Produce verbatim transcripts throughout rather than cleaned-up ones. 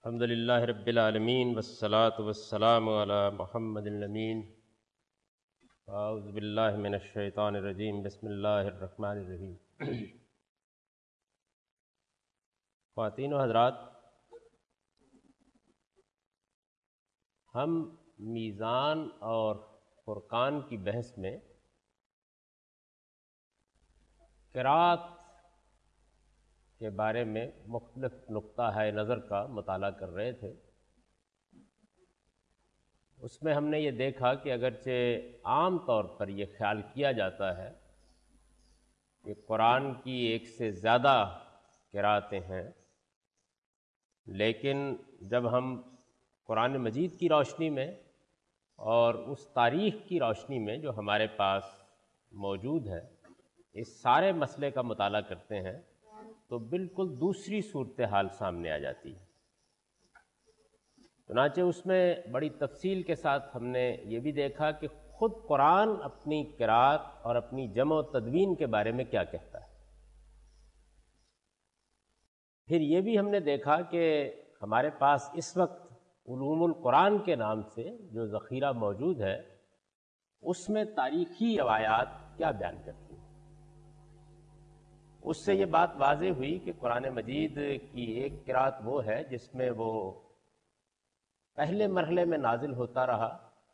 الحمدللہ رب العالمین والصلاة والسلام علی محمد الامین اعوذ باللہ من الشیطان الرجیم بسم اللہ الرحمن الرحیم۔ خواتین و حضرات، ہم میزان اور فرقان کی بحث میں قرات کے بارے میں مختلف نقطہ ہے نظر کا مطالعہ کر رہے تھے۔ اس میں ہم نے یہ دیکھا کہ اگرچہ عام طور پر یہ خیال کیا جاتا ہے کہ قرآن کی ایک سے زیادہ قراتیں ہیں، لیکن جب ہم قرآن مجید کی روشنی میں اور اس تاریخ کی روشنی میں جو ہمارے پاس موجود ہے اس سارے مسئلے کا مطالعہ کرتے ہیں تو بالکل دوسری صورتحال سامنے آ جاتی ہے۔ چنانچہ اس میں بڑی تفصیل کے ساتھ ہم نے یہ بھی دیکھا کہ خود قرآن اپنی قرات اور اپنی جمع و تدوین کے بارے میں کیا کہتا ہے۔ پھر یہ بھی ہم نے دیکھا کہ ہمارے پاس اس وقت علوم القرآن کے نام سے جو ذخیرہ موجود ہے اس میں تاریخی روایات کیا بیان کرتی ہیں۔ اس سے یہ بات واضح ہوئی کہ قرآن مجید کی ایک قرات وہ ہے جس میں وہ پہلے مرحلے میں نازل ہوتا رہا،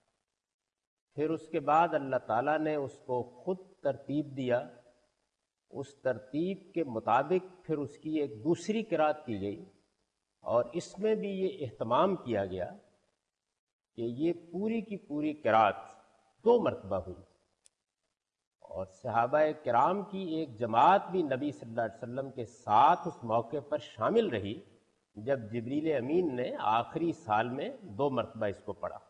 پھر اس کے بعد اللہ تعالیٰ نے اس کو خود ترتیب دیا، اس ترتیب کے مطابق پھر اس کی ایک دوسری قرات کی گئی، اور اس میں بھی یہ اہتمام کیا گیا کہ یہ پوری کی پوری قرات دو مرتبہ ہوئی، اور صحابہ کرام کی ایک جماعت بھی نبی صلی اللہ علیہ وسلم کے ساتھ اس موقع پر شامل رہی جب جبریل امین نے آخری سال میں دو مرتبہ اس کو پڑھا۔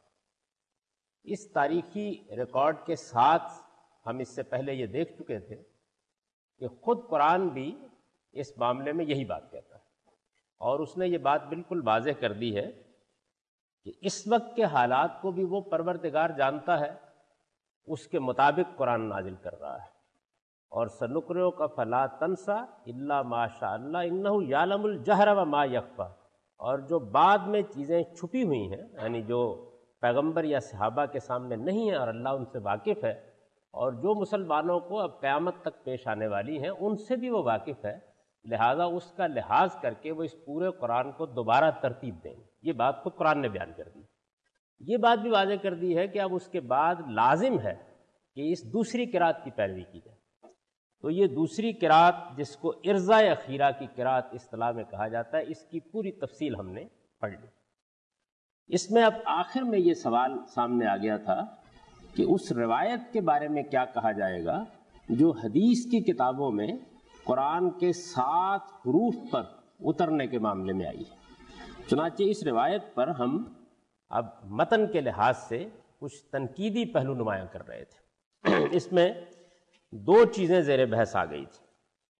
اس تاریخی ریکارڈ کے ساتھ ہم اس سے پہلے یہ دیکھ چکے تھے کہ خود قرآن بھی اس معاملے میں یہی بات کہتا ہے، اور اس نے یہ بات بالکل واضح کر دی ہے کہ اس وقت کے حالات کو بھی وہ پروردگار جانتا ہے، اس کے مطابق قرآن نازل کر رہا ہے۔ اور سنقرئک فلا تنسى الا ما شاء اللہ انہ یعلم الجہر وما یخفی، اور جو بعد میں چیزیں چھپی ہوئی ہیں، یعنی جو پیغمبر یا صحابہ کے سامنے نہیں ہیں اور اللہ ان سے واقف ہے، اور جو مسلمانوں کو اب قیامت تک پیش آنے والی ہیں ان سے بھی وہ واقف ہے، لہذا اس کا لحاظ کر کے وہ اس پورے قرآن کو دوبارہ ترتیب دیں گے۔ یہ بات خود قرآن نے بیان کر دی۔ یہ بات بھی واضح کر دی ہے کہ اب اس کے بعد لازم ہے کہ اس دوسری قرات کی پیروی کی جائے۔ تو یہ دوسری قرات جس کو ارزا اخیرہ کی قرات اصطلاح میں کہا جاتا ہے، اس کی پوری تفصیل ہم نے پڑھ لی۔ اس میں اب آخر میں یہ سوال سامنے آ گیا تھا کہ اس روایت کے بارے میں کیا کہا جائے گا جو حدیث کی کتابوں میں قرآن کے سات حروف پر اترنے کے معاملے میں آئی ہے۔ چنانچہ اس روایت پر ہم اب متن کے لحاظ سے کچھ تنقیدی پہلو نمایاں کر رہے تھے۔ اس میں دو چیزیں زیر بحث آ گئی تھی۔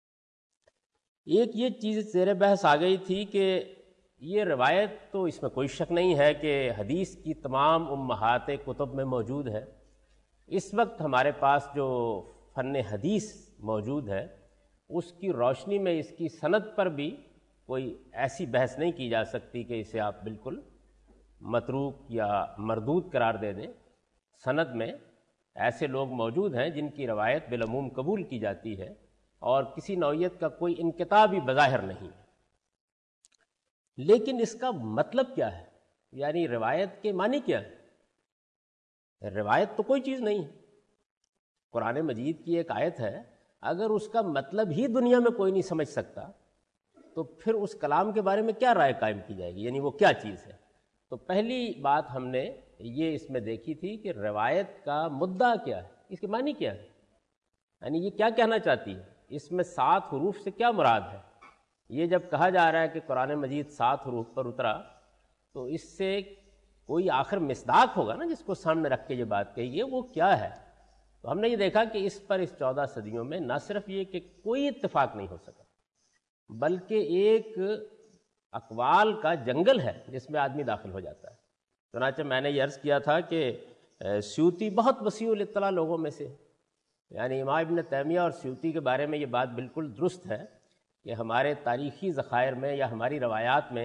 ایک یہ چیز زیر بحث آ گئی تھی کہ یہ روایت تو اس میں کوئی شک نہیں ہے کہ حدیث کی تمام امہات کتب میں موجود ہے۔ اس وقت ہمارے پاس جو فن حدیث موجود ہے اس کی روشنی میں اس کی سند پر بھی کوئی ایسی بحث نہیں کی جا سکتی کہ اسے آپ بالکل متروک یا مردود قرار دے دیں۔ سند میں ایسے لوگ موجود ہیں جن کی روایت بالعموم قبول کی جاتی ہے اور کسی نوعیت کا کوئی انقطاع بھی بظاہر نہیں ہے، لیکن اس کا مطلب کیا ہے؟ یعنی روایت کے معنی کیا ہے؟ روایت تو کوئی چیز نہیں ہے۔ قرآن مجید کی ایک آیت ہے، اگر اس کا مطلب ہی دنیا میں کوئی نہیں سمجھ سکتا تو پھر اس کلام کے بارے میں کیا رائے قائم کی جائے گی؟ یعنی وہ کیا چیز ہے؟ تو پہلی بات ہم نے یہ اس میں دیکھی تھی کہ روایت کا مدعا کیا ہے، اس کے معنی کیا ہے، یعنی یہ کیا کہنا چاہتی ہے، اس میں سات حروف سے کیا مراد ہے۔ یہ جب کہا جا رہا ہے کہ قرآن مجید سات حروف پر اترا تو اس سے کوئی آخر مصداق ہوگا نا جس کو سامنے رکھ کے یہ بات کہی ہے، وہ کیا ہے۔ تو ہم نے یہ دیکھا کہ اس پر اس چودہ صدیوں میں نہ صرف یہ کہ کوئی اتفاق نہیں ہو سکا، بلکہ ایک اقوال کا جنگل ہے جس میں آدمی داخل ہو جاتا ہے۔ چنانچہ میں نے یہ عرض کیا تھا کہ سیوطی بہت وسیع الاطلاع لوگوں میں سے، یعنی امام ابن تیمیہ اور سیوطی کے بارے میں یہ بات بالکل درست ہے کہ ہمارے تاریخی ذخائر میں یا ہماری روایات میں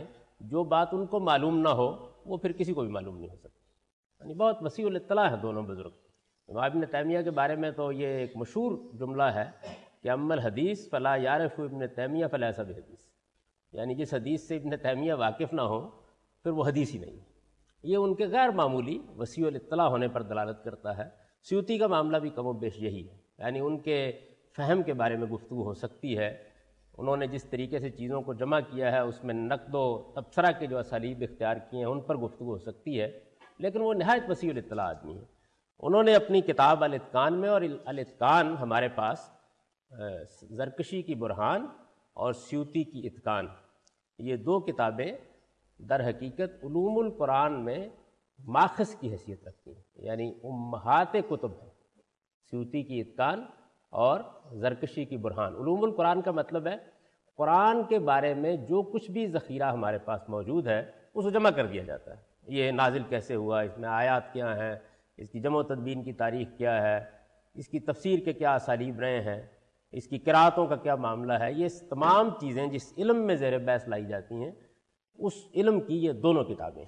جو بات ان کو معلوم نہ ہو وہ پھر کسی کو بھی معلوم نہیں ہو سکتی. یعنی بہت وسیع الاطلاع ہے دونوں بزرگ. امام ابن تیمیہ کے بارے میں تو یہ ایک مشہور جملہ ہے کہ اما الحدیث فلا یعرف ابن تیمیہ فلیس بحدیث. یعنی جس حدیث سے ابن تیمیہ واقف نہ ہو پھر وہ حدیث ہی نہیں. یہ ان کے غیر معمولی وسیع الاطلاع ہونے پر دلالت کرتا ہے. سیوطی کا معاملہ بھی کم و بیش یہی ہے. یعنی ان کے فہم کے بارے میں گفتگو ہو سکتی ہے. انہوں نے جس طریقے سے چیزوں کو جمع کیا ہے اس میں نقد و تبصرہ کے جو اسالیب اختیار کیے ہیں ان پر گفتگو ہو سکتی ہے، لیکن وہ نہایت وسیع الاطلاع آدمی ہے. انہوں نے اپنی کتاب الاتقان میں، اور الاتقان ہمارے پاس زرکشی کی برہان اور سیوطی کی اتقان، یہ دو کتابیں در حقیقت علوم القرآن میں ماخذ کی حیثیت رکھتی ہیں. یعنی امہات کتب ہیں سیوطی کی اتقان اور زرکشی کی برہان. علوم القرآن کا مطلب ہے قرآن کے بارے میں جو کچھ بھی ذخیرہ ہمارے پاس موجود ہے اس کو جمع کر دیا جاتا ہے. یہ نازل کیسے ہوا، اس میں آیات کیا ہیں، اس کی جمع و تدوین کی تاریخ کیا ہے، اس کی تفسیر کے کیا اسالیب رہے ہیں، اس کی قرأتوں کا کیا معاملہ ہے، یہ تمام چیزیں جس علم میں زیر بحث لائی جاتی ہیں اس علم کی یہ دونوں کتابیں ہیں.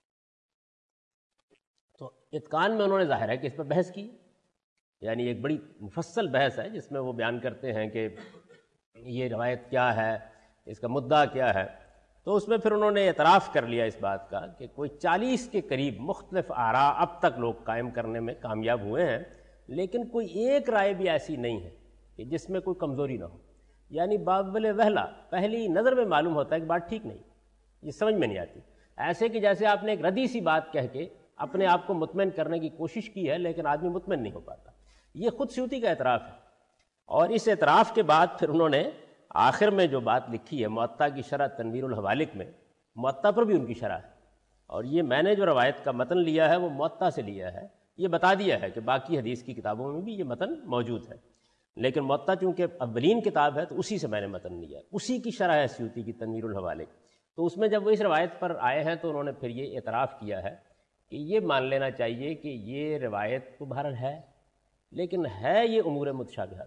تو اتقان میں انہوں نے ظاہر ہے کہ اس پر بحث کی، یعنی ایک بڑی مفصل بحث ہے جس میں وہ بیان کرتے ہیں کہ یہ روایت کیا ہے، اس کا مدعا کیا ہے. تو اس میں پھر انہوں نے اعتراف کر لیا اس بات کا کہ کوئی چالیس کے قریب مختلف آراء اب تک لوگ قائم کرنے میں کامیاب ہوئے ہیں، لیکن کوئی ایک رائے بھی ایسی نہیں ہے کہ جس میں کوئی کمزوری نہ ہو. یعنی بابل وہلا پہلی نظر میں معلوم ہوتا ہے کہ بات ٹھیک نہیں، یہ سمجھ میں نہیں آتی. ایسے کہ جیسے آپ نے ایک ردی سی بات کہہ کے اپنے آپ کو مطمئن کرنے کی کوشش کی ہے لیکن آدمی مطمئن نہیں ہو پاتا. یہ خود سیوطی کا اعتراف ہے. اور اس اعتراف کے بعد پھر انہوں نے آخر میں جو بات لکھی ہے موطا کی شرح تنویر الحوالک میں، موطا پر بھی ان کی شرح ہے. اور یہ میں نے جو روایت کا متن لیا ہے وہ موطا سے لیا ہے. یہ بتا دیا ہے کہ باقی حدیث کی کتابوں میں بھی یہ متن موجود ہے، لیکن موطا چونکہ اولین کتاب ہے تو اسی سے میں نے متن لیا. اسی کی شرح ہے سیوطی کی تنویر الحوالک. تو اس میں جب وہ اس روایت پر آئے ہیں تو انہوں نے پھر یہ اعتراف کیا ہے کہ یہ مان لینا چاہیے کہ یہ روایت تو بہرحال ہے، لیکن ہے یہ امور متشابہات،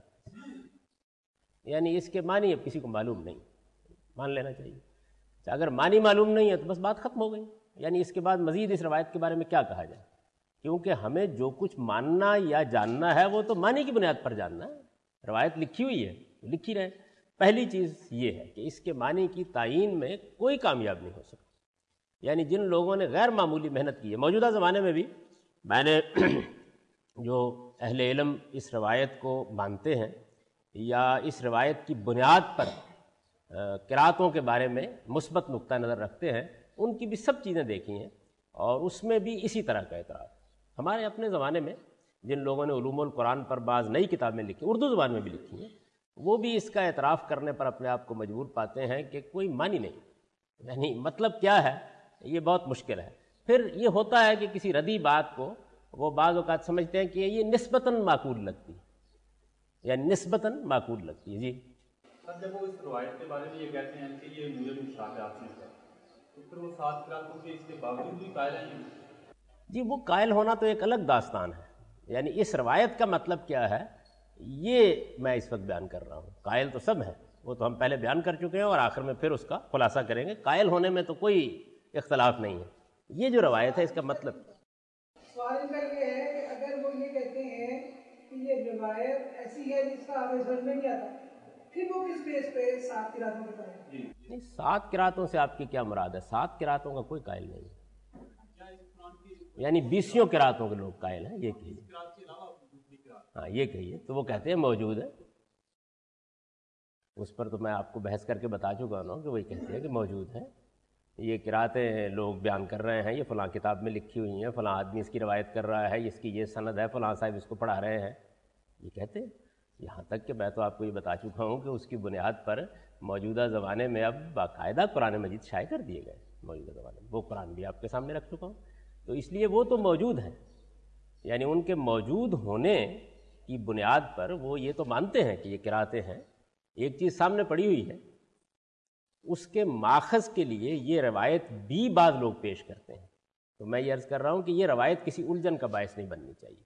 یعنی اس کے معنی اب کسی کو معلوم نہیں، مان لینا چاہیے. اگر معنی معلوم نہیں ہے تو بس بات ختم ہو گئی. یعنی اس کے بعد مزید اس روایت کے بارے میں کیا کہا جائے، کیونکہ ہمیں جو کچھ ماننا یا جاننا ہے وہ تو معنی کی بنیاد پر جاننا ہے. روایت لکھی ہوئی ہے لکھی رہے. پہلی چیز یہ ہے کہ اس کے معنی کی تعیین میں کوئی کامیاب نہیں ہو سکتا. یعنی جن لوگوں نے غیر معمولی محنت کی ہے موجودہ زمانے میں بھی، میں نے جو اہل علم اس روایت کو مانتے ہیں یا اس روایت کی بنیاد پر قرأتوں کے بارے میں مثبت نقطہ نظر رکھتے ہیں، ان کی بھی سب چیزیں دیکھی ہیں اور اس میں بھی اسی طرح کا اعتراف. ہمارے اپنے زمانے میں جن لوگوں نے علوم القرآن پر بعض نئی کتابیں لکھی، اردو زبان میں بھی لکھی ہیں، وہ بھی اس کا اعتراف کرنے پر اپنے آپ کو مجبور پاتے ہیں کہ کوئی معنی نہیں. یعنی مطلب کیا ہے یہ بہت مشکل ہے. پھر یہ ہوتا ہے کہ کسی ردی بات کو وہ بعض اوقات سمجھتے ہیں کہ یہ نسبتاً معقول لگتی ہے، یعنی نسبتاً معقول لگتی ہے. جی سر، جب وہ اس روایت کے بارے میں یہ کہتے ہیں کہ یہ مجھے مشابہات میں ہے، تو پھر وہ سات قرأتوں کے اس کے باوجود بھی قائل ہیں؟ جی وہ قائل ہونا تو ایک الگ داستان ہے. یعنی اس روایت کا مطلب کیا ہے یہ میں اس وقت بیان کر رہا ہوں. قائل تو سب ہیں، وہ تو ہم پہلے بیان کر چکے ہیں اور آخر میں پھر اس کا خلاصہ کریں گے. قائل ہونے میں تو کوئی اختلاف نہیں ہے. یہ جو روایت ہے اس کا مطلب سوال ان کا یہ ہے کہ اگر وہ یہ کہتے ہیں کہ یہ روایت ایسی ہے جس کا ہمیں سمجھ میں نہیں آتا، پھر وہ کس بیس پہ سات قرأتوں کے بارے میں؟ نہیں، سات قرأتوں سے آپ کی کیا مراد ہے؟ سات قرأتوں کا کوئی قائل نہیں ہے. یعنی بیسیوں قرأتوں کے لوگ قائل ہیں، یہ کہیے. ہاں یہ کہیے. تو وہ کہتے ہیں موجود ہے. اس پر تو میں آپ کو بحث کر کے بتا چکا ہوں کہ وہی کہتے ہیں کہ موجود ہے. یہ قرأتیں لوگ بیان کر رہے ہیں، یہ فلاں کتاب میں لکھی ہوئی ہیں، فلاں آدمی اس کی روایت کر رہا ہے، اس کی یہ سند ہے، فلاں صاحب اس کو پڑھا رہے ہیں، یہ کہتے ہیں. یہاں تک کہ میں تو آپ کو یہ بتا چکا ہوں کہ اس کی بنیاد پر موجودہ زمانے میں اب باقاعدہ قرآن مجید شائع کر دیے گئے. موجودہ زمانے میں وہ قرآن بھی آپ کے سامنے رکھ چکا ہوں. تو اس لیے وہ تو موجود ہیں. یعنی ان کے موجود ہونے کی بنیاد پر وہ یہ تو مانتے ہیں کہ یہ قرأتیں ہیں. ایک چیز سامنے پڑی ہوئی ہے، اس کے ماخذ کے لیے یہ روایت بھی بعض لوگ پیش کرتے ہیں. تو میں یہ عرض کر رہا ہوں کہ یہ روایت کسی الجھن کا باعث نہیں بننی چاہیے.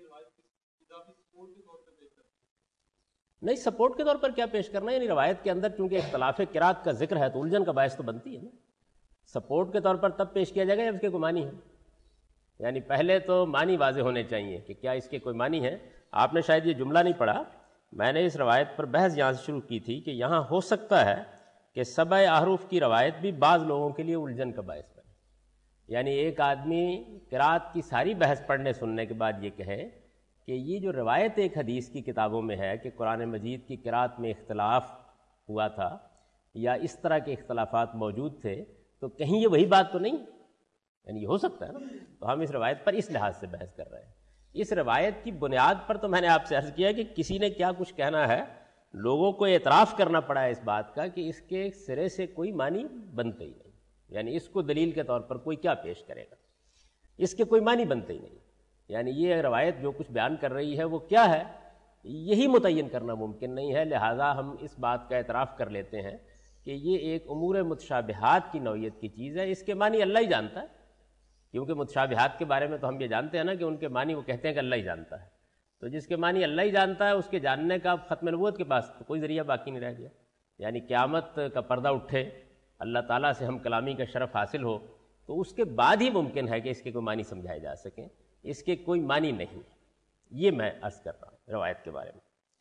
نہیں، سپورٹ کے طور پر کیا پیش کرنا ہے؟ یعنی روایت کے اندر چونکہ اختلاف قرأت کا ذکر ہے تو الجھن کا باعث تو بنتی ہے نا. سپورٹ کے طور پر تب پیش کیا جائے گا جب اس کے کوئی معنی ہے. یعنی پہلے تو معنی واضح ہونے چاہیے کہ کیا اس کے کوئی معنی ہے. آپ نے شاید یہ جملہ نہیں پڑھا، میں نے اس روایت پر بحث یہاں سے شروع کی تھی کہ یہاں ہو سکتا ہے کہ سبع احرف کی روایت بھی بعض لوگوں کے لیے الجھن کا باعث بنے. یعنی ایک آدمی قرات کی ساری بحث پڑھنے سننے کے بعد یہ کہے کہ یہ جو روایت ایک حدیث کی کتابوں میں ہے کہ قرآن مجید کی قرات میں اختلاف ہوا تھا یا اس طرح کے اختلافات موجود تھے، تو کہیں یہ وہی بات تو نہیں. یعنی یہ ہو سکتا ہے نا. تو ہم اس روایت پر اس لحاظ سے بحث کر رہے ہیں. اس روایت کی بنیاد پر تو میں نے آپ سے عرض کیا کہ کسی نے کیا کچھ کہنا ہے، لوگوں کو اعتراف کرنا پڑا ہے اس بات کا کہ اس کے سرے سے کوئی معنی بنتے ہی نہیں. یعنی اس کو دلیل کے طور پر کوئی کیا پیش کرے گا، اس کے کوئی معنی بنتے ہی نہیں. یعنی یہ روایت جو کچھ بیان کر رہی ہے وہ کیا ہے یہی متعین کرنا ممکن نہیں ہے. لہٰذا ہم اس بات کا اعتراف کر لیتے ہیں کہ یہ ایک امور متشابہات کی نوعیت کی چیز ہے. اس کے معنی اللہ ہی جانتا ہے، کیونکہ متشابہات کے بارے میں تو ہم یہ جانتے ہیں نا کہ ان کے معنی وہ کہتے ہیں کہ اللہ ہی جانتا ہے. تو جس کے معنی اللہ ہی جانتا ہے اس کے جاننے کا ختم نبوت کے پاس تو کوئی ذریعہ باقی نہیں رہ گیا. یعنی قیامت کا پردہ اٹھے، اللہ تعالیٰ سے ہم کلامی کا شرف حاصل ہو، تو اس کے بعد ہی ممکن ہے کہ اس کے کوئی معنی سمجھائے جا سکیں. اس کے کوئی معنی نہیں. یہ میں عرض کر رہا ہوں روایت کے بارے میں.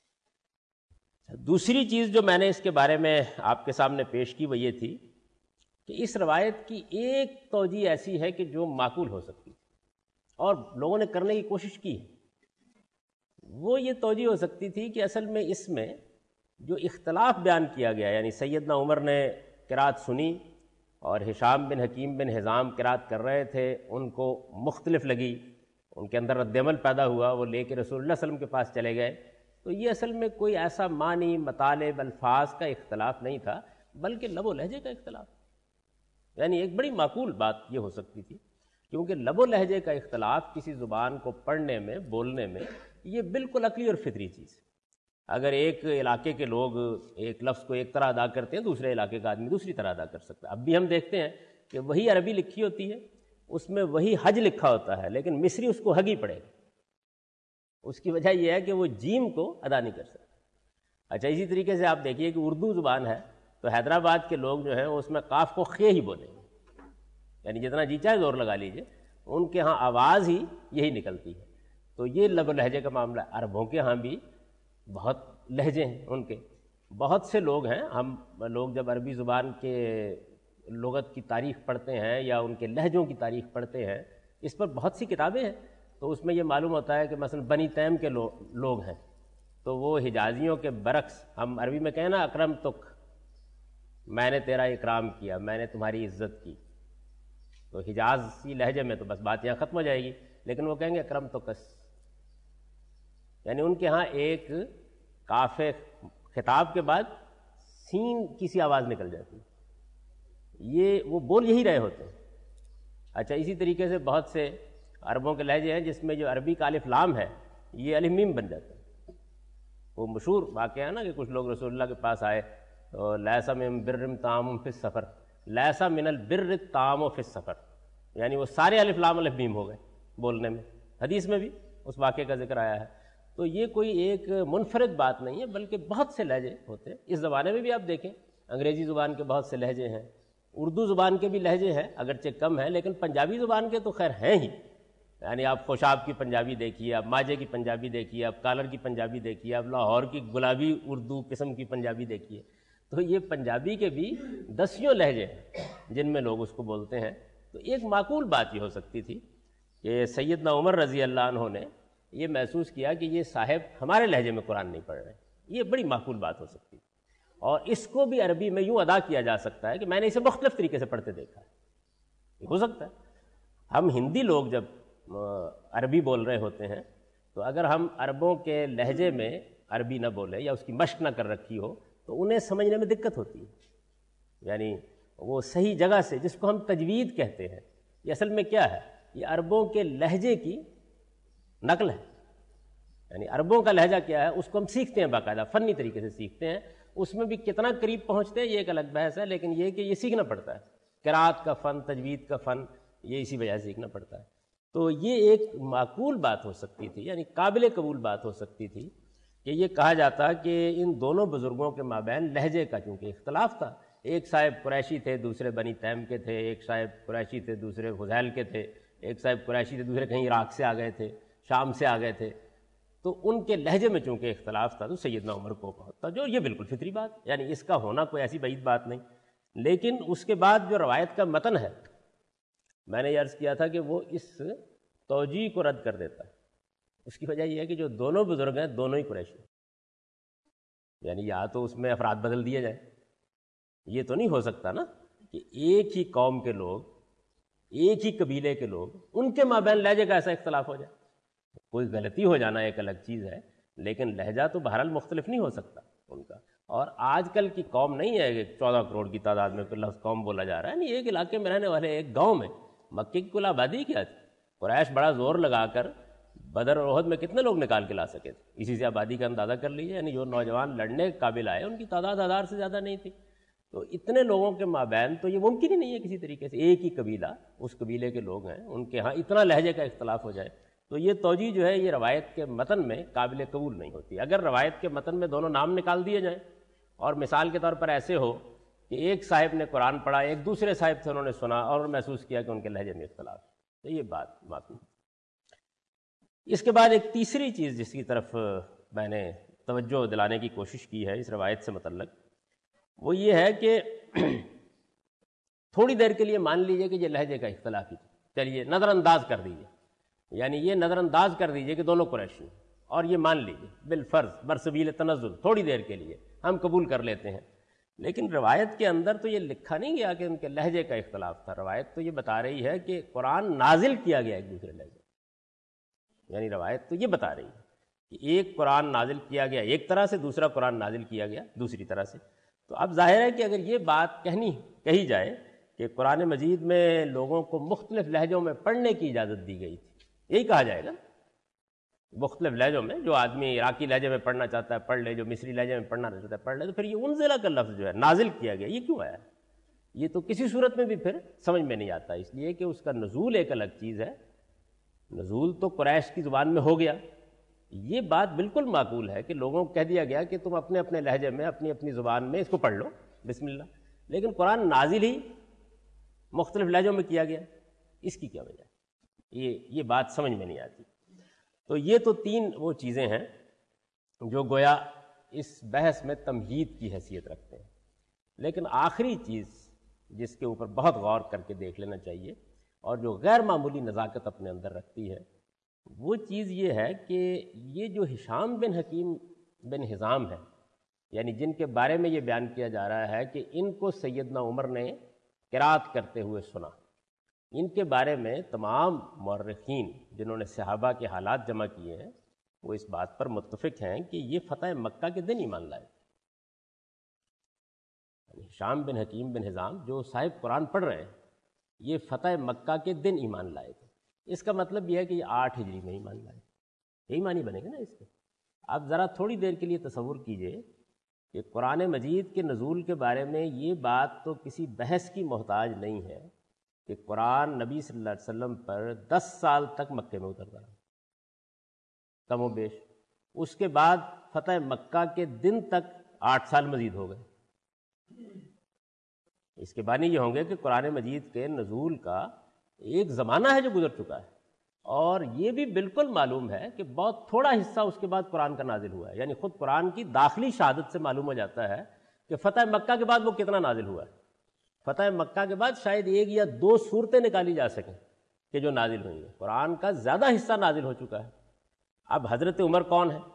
دوسری چیز جو میں نے اس کے بارے میں آپ کے سامنے پیش کی وہ یہ تھی کہ اس روایت کی ایک توجیہ ایسی ہے کہ جو معقول ہو سکتی اور لوگوں نے کرنے کی کوشش کی ہے. وہ یہ توجیہ ہو سکتی تھی کہ اصل میں اس میں جو اختلاف بیان کیا گیا، یعنی سیدنا عمر نے قرات سنی اور ہشام بن حکیم بن حزام قرات کر رہے تھے، ان کو مختلف لگی، ان کے اندر رد عمل پیدا ہوا، وہ لے کے رسول اللہ صلی اللہ علیہ وسلم کے پاس چلے گئے. تو یہ اصل میں کوئی ایسا معنی، مطالب، الفاظ کا اختلاف نہیں تھا، بلکہ لب و لہجے کا اختلاف. یعنی ایک بڑی معقول بات یہ ہو سکتی تھی، کیونکہ لب و لہجے کا اختلاف کسی زبان کو پڑھنے میں، بولنے میں، یہ بالکل عقلی اور فطری چیز ہے. اگر ایک علاقے کے لوگ ایک لفظ کو ایک طرح ادا کرتے ہیں، دوسرے علاقے کا آدمی دوسری طرح ادا کر سکتا ہے. اب بھی ہم دیکھتے ہیں کہ وہی عربی لکھی ہوتی ہے، اس میں وہی حج لکھا ہوتا ہے، لیکن مصری اس کو حگی پڑے گا. اس کی وجہ یہ ہے کہ وہ جیم کو ادا نہیں کر سکتا. اچھا، اسی طریقے سے آپ دیکھیے کہ اردو زبان ہے تو حیدرآباد کے لوگ جو ہیں وہ اس میں قاف کو خے ہی بولیں گے. یعنی جتنا جی چاہے زور لگا لیجئے، ان کے ہاں آواز ہی یہی نکلتی ہے. تو یہ لب و لہجے کا معاملہ. عربوں کے ہاں بھی بہت لہجے ہیں، ان کے بہت سے لوگ ہیں. ہم لوگ جب عربی زبان کے لغت کی تاریخ پڑھتے ہیں یا ان کے لہجوں کی تاریخ پڑھتے ہیں، اس پر بہت سی کتابیں ہیں. تو اس میں یہ معلوم ہوتا ہے کہ مثلا بنی تیم کے لوگ ہیں تو وہ حجازیوں کے برعکس، ہم عربی میں کہیں نا اکرم تک، میں نے تیرا اکرام کیا، میں نے تمہاری عزت کی. تو حجازی لہجے میں تو بس بات یہاں ختم ہو جائے گی، لیکن وہ کہیں گے اکرم تو کس. یعنی ان کے ہاں ایک کاف خطاب کے بعد سین کی سی آواز نکل جاتی ہے. یہ وہ بول یہی رہے ہوتے ہیں. اچھا، اسی طریقے سے بہت سے عربوں کے لہجے ہیں جس میں جو عربی کا الف لام ہے یہ الف میم بن جاتا ہے. وہ مشہور واقعہ ہے نا کہ کچھ لوگ رسول اللہ کے پاس آئے تو لیسا من بر طعام فی السفر، لیسا من البر طعام فی السفر، یعنی وہ سارے الف لام الف میم ہو گئے بولنے میں. حدیث میں بھی اس واقعے کا ذکر آیا ہے. تو یہ کوئی ایک منفرد بات نہیں ہے، بلکہ بہت سے لہجے ہوتے ہیں. اس زمانے میں بھی آپ دیکھیں انگریزی زبان کے بہت سے لہجے ہیں، اردو زبان کے بھی لہجے ہیں، اگرچہ کم ہیں، لیکن پنجابی زبان کے تو خیر ہیں ہی. یعنی آپ خوشاب کی پنجابی دیکھیے، آپ ماجے کی پنجابی دیکھیے، آپ کالر کی پنجابی دیکھیے، آپ لاہور کی گلابی اردو قسم کی پنجابی دیکھیے. تو یہ پنجابی کے بھی دسیوں لہجے ہیں جن میں لوگ اس کو بولتے ہیں. تو ایک معقول بات یہ ہو سکتی تھی کہ سیدنا عمر رضی اللہ عنہ نے یہ محسوس کیا کہ یہ صاحب ہمارے لہجے میں قرآن نہیں پڑھ رہے. یہ بڑی معقول بات ہو سکتی ہے، اور اس کو بھی عربی میں یوں ادا کیا جا سکتا ہے کہ میں نے اسے مختلف طریقے سے پڑھتے دیکھا ہے. یہ ہو سکتا ہے. ہم ہندی لوگ جب عربی بول رہے ہوتے ہیں تو اگر ہم عربوں کے لہجے میں عربی نہ بولے یا اس کی مشق نہ کر رکھی ہو تو انہیں سمجھنے میں دقت ہوتی ہے. یعنی وہ صحیح جگہ سے، جس کو ہم تجوید کہتے ہیں، یہ اصل میں کیا ہے؟ یہ عربوں کے لہجے کی نقل ہے. یعنی عربوں کا لہجہ کیا ہے اس کو ہم سیکھتے ہیں، باقاعدہ فنی طریقے سے سیکھتے ہیں. اس میں بھی کتنا قریب پہنچتے ہیں یہ ایک الگ بحث ہے، لیکن یہ کہ یہ سیکھنا پڑتا ہے. قرات کا فن، تجوید کا فن، یہ اسی وجہ سے سیکھنا پڑتا ہے. تو یہ ایک معقول بات ہو سکتی تھی، یعنی قابل قبول بات ہو سکتی تھی کہ یہ کہا جاتا کہ ان دونوں بزرگوں کے مابین لہجے کا چونکہ اختلاف تھا، ایک صاحب قریشی تھے، دوسرے بنی تیم کے تھے، ایک صاحب قریشی تھے، دوسرے خزیل کے تھے، ایک صاحب قریشی تھے، دوسرے کہیں عراق سے آ گئے تھے، شام سے آ گئے تھے، تو ان کے لہجے میں چونکہ اختلاف تھا تو سیدنا عمر کو بہت تھا، جو یہ بالکل فطری بات، یعنی اس کا ہونا کوئی ایسی بعید بات نہیں. لیکن اس کے بعد جو روایت کا متن ہے، میں نے یہ عرض کیا تھا کہ وہ اس توجیہ کو رد کر دیتا ہے. اس کی وجہ یہ ہے کہ جو دونوں بزرگ ہیں دونوں ہی قریشی، یعنی یا تو اس میں افراد بدل دیے جائیں. یہ تو نہیں ہو سکتا نا کہ ایک ہی قوم کے لوگ، ایک ہی قبیلے کے لوگ، ان کے مابین لہجے کا ایسا اختلاف ہو جائے. کوئی غلطی ہو جانا ایک الگ چیز ہے، لیکن لہجہ تو بہرحال مختلف نہیں ہو سکتا ان کا. اور آج کل کی قوم نہیں ہے کہ چودہ کروڑ کی تعداد میں لفظ قوم بولا جا رہا ہے، نہیں، ایک علاقے میں رہنے والے ایک گاؤں میں. مکے کی کل آبادی کیا تھی؟ قریش بڑا زور لگا کر بدر اور احد میں کتنے لوگ نکال کے لا سکے تھے؟ اسی سے آبادی کا اندازہ کر لیجیے. یعنی جو نوجوان لڑنے کے قابل آئے ان کی تعداد ہزار سے زیادہ نہیں تھی. تو اتنے لوگوں کے مابین تو یہ ممکن ہی نہیں ہے کسی طریقے سے ایک ہی قبیلہ، اس قبیلے کے لوگ ہیں، ان کے ہاں اتنا لہجے کا اختلاف ہو جائے. تو یہ توجیہ جو ہے یہ روایت کے متن میں قابل قبول نہیں ہوتی. اگر روایت کے متن میں دونوں نام نکال دیے جائیں اور مثال کے طور پر ایسے ہو کہ ایک صاحب نے قرآن پڑھا، ایک دوسرے صاحب سے انہوں نے سنا اور محسوس کیا کہ ان کے لہجے میں اختلاف، تو یہ بات معقول. اس کے بعد ایک تیسری چیز جس کی طرف میں نے توجہ دلانے کی کوشش کی ہے اس روایت سے متعلق، وہ یہ ہے کہ تھوڑی دیر کے لیے مان لیجئے کہ یہ لہجے کا اختلاف ہی، چلیے نظر انداز کر دیجئے، یعنی یہ نظر انداز کر دیجئے کہ دونوں قریشی، اور یہ مان لیجئے بالفرض برسبیل تنزل تھوڑی دیر کے لیے ہم قبول کر لیتے ہیں. لیکن روایت کے اندر تو یہ لکھا نہیں گیا کہ ان کے لہجے کا اختلاف تھا. روایت تو یہ بتا رہی ہے کہ قرآن نازل کیا گیا ایک دوسرے لہجے، یعنی روایت تو یہ بتا رہی ہے کہ ایک قرآن نازل کیا گیا ایک طرح سے، دوسرا قرآن نازل کیا گیا دوسری طرح سے. تو اب ظاہر ہے کہ اگر یہ بات کہنی کہی جائے کہ قرآن مجید میں لوگوں کو مختلف لہجوں میں پڑھنے کی اجازت دی گئی تھی، یہی کہا جائے گا، مختلف لہجوں میں، جو آدمی عراقی لہجے میں پڑھنا چاہتا ہے پڑھ لے، جو مصری لہجے میں پڑھنا چاہتا ہے پڑھ لے. تو پھر یہ انزلہ کا لفظ جو ہے نازل کیا گیا، یہ کیوں آیا؟ یہ تو کسی صورت میں بھی پھر سمجھ میں نہیں آتا، اس لیے کہ اس کا نزول ایک الگ چیز ہے. نزول تو قریش کی زبان میں ہو گیا. یہ بات بالکل معقول ہے کہ لوگوں کو کہہ دیا گیا کہ تم اپنے اپنے لہجے میں اپنی اپنی زبان میں اس کو پڑھ لو، بسم اللہ، لیکن قرآن نازل ہی مختلف لہجوں میں کیا گیا. اس کی کیا وجہ ہے؟ یہ یہ بات سمجھ میں نہیں آتی. تو یہ تو تین وہ چیزیں ہیں جو گویا اس بحث میں تمہید کی حیثیت رکھتے ہیں. لیکن آخری چیز جس کے اوپر بہت غور کر کے دیکھ لینا چاہیے اور جو غیر معمولی نزاکت اپنے اندر رکھتی ہے، وہ چیز یہ ہے کہ یہ جو ہشام بن حکیم بن حزام ہے، یعنی جن کے بارے میں یہ بیان کیا جا رہا ہے کہ ان کو سیدنا عمر نے قرات کرتے ہوئے سنا، ان کے بارے میں تمام مورخین جنہوں نے صحابہ کے حالات جمع کیے ہیں وہ اس بات پر متفق ہیں کہ یہ فتح مکہ کے دن ایمان لائے. ہشام بن حکیم بن حزام جو صاحب قرآن پڑھ رہے ہیں، یہ فتح مکہ کے دن ایمان لائے تھے. اس کا مطلب یہ ہے کہ یہ آٹھ ہجری میں ایمان لائے. یہی معنی بنے گا نا اس کے. آپ ذرا تھوڑی دیر کے لیے تصور کیجئے کہ قرآن مجید کے نزول کے بارے میں یہ بات تو کسی بحث کی محتاج نہیں ہے کہ قرآن نبی صلی اللہ علیہ وسلم پر دس سال تک مکے میں اترتا رہا، کم و بیش. اس کے بعد فتح مکہ کے دن تک آٹھ سال مزید ہو گئے. اس کے معنی یہ ہوں گے کہ قرآن مجید کے نزول کا ایک زمانہ ہے جو گزر چکا ہے، اور یہ بھی بالکل معلوم ہے کہ بہت تھوڑا حصہ اس کے بعد قرآن کا نازل ہوا ہے. یعنی خود قرآن کی داخلی شہادت سے معلوم ہو جاتا ہے کہ فتح مکہ کے بعد وہ کتنا نازل ہوا ہے. فتح مکہ کے بعد شاید ایک یا دو صورتیں نکالی جا سکیں کہ جو نازل ہوئی ہیں. قرآن کا زیادہ حصہ نازل ہو چکا ہے. اب حضرت عمر کون ہے؟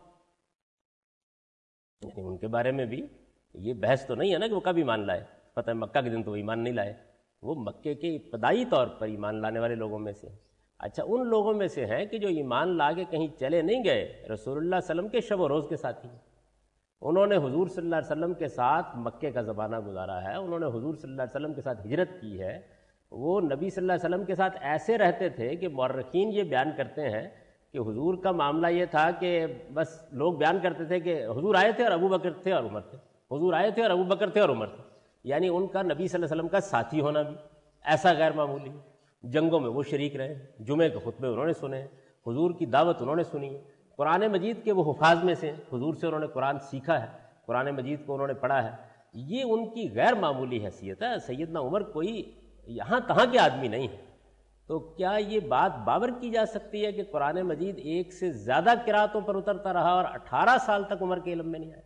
یعنی ان کے بارے میں بھی یہ بحث تو نہیں ہے نا کہ وہ کب ایمان لائے. فتح مکہ کے دن تو وہ ایمان نہیں لائے، وہ مکے کے ابتدائی طور پر ایمان لانے والے لوگوں میں سے. اچھا، ان لوگوں میں سے ہیں کہ جو ایمان لا کے کہیں چلے نہیں گئے، رسول اللہ صلی اللہ علیہ وسلم کے شب و روز کے ساتھی. انہوں نے حضور صلی اللہ علیہ وسلم کے ساتھ مکے کا زمانہ گزارا ہے، انہوں نے حضور صلی اللہ علیہ وسلم کے ساتھ ہجرت کی ہے. وہ نبی صلی اللہ علیہ وسلم کے ساتھ ایسے رہتے تھے کہ مورخین یہ بیان کرتے ہیں کہ حضور کا معاملہ یہ تھا کہ بس لوگ بیان کرتے تھے کہ حضور آئے تھے اور ابو بکر تھے اور عمر تھے، حضور آئے تھے اور ابو بکر تھے اور عمر تھے. یعنی ان کا نبی صلی اللہ علیہ وسلم کا ساتھی ہونا بھی ایسا غیر معمولی. جنگوں میں وہ شریک رہے، جمعے کے خطبے انہوں نے سنے، حضور کی دعوت انہوں نے سنی، قرآن مجید کے وہ حفاظ میں سے، حضور سے انہوں نے قرآن سیکھا ہے، قرآن مجید کو انہوں نے پڑھا ہے. یہ ان کی غیر معمولی حیثیت ہے. سیدنا عمر کوئی یہاں تہاں کے آدمی نہیں ہے. تو کیا یہ بات باور کی جا سکتی ہے کہ قرآن مجید ایک سے زیادہ قراتوں پر اترتا رہا اور اٹھارہ سال تک عمر کے علم میں نہیں آیا؟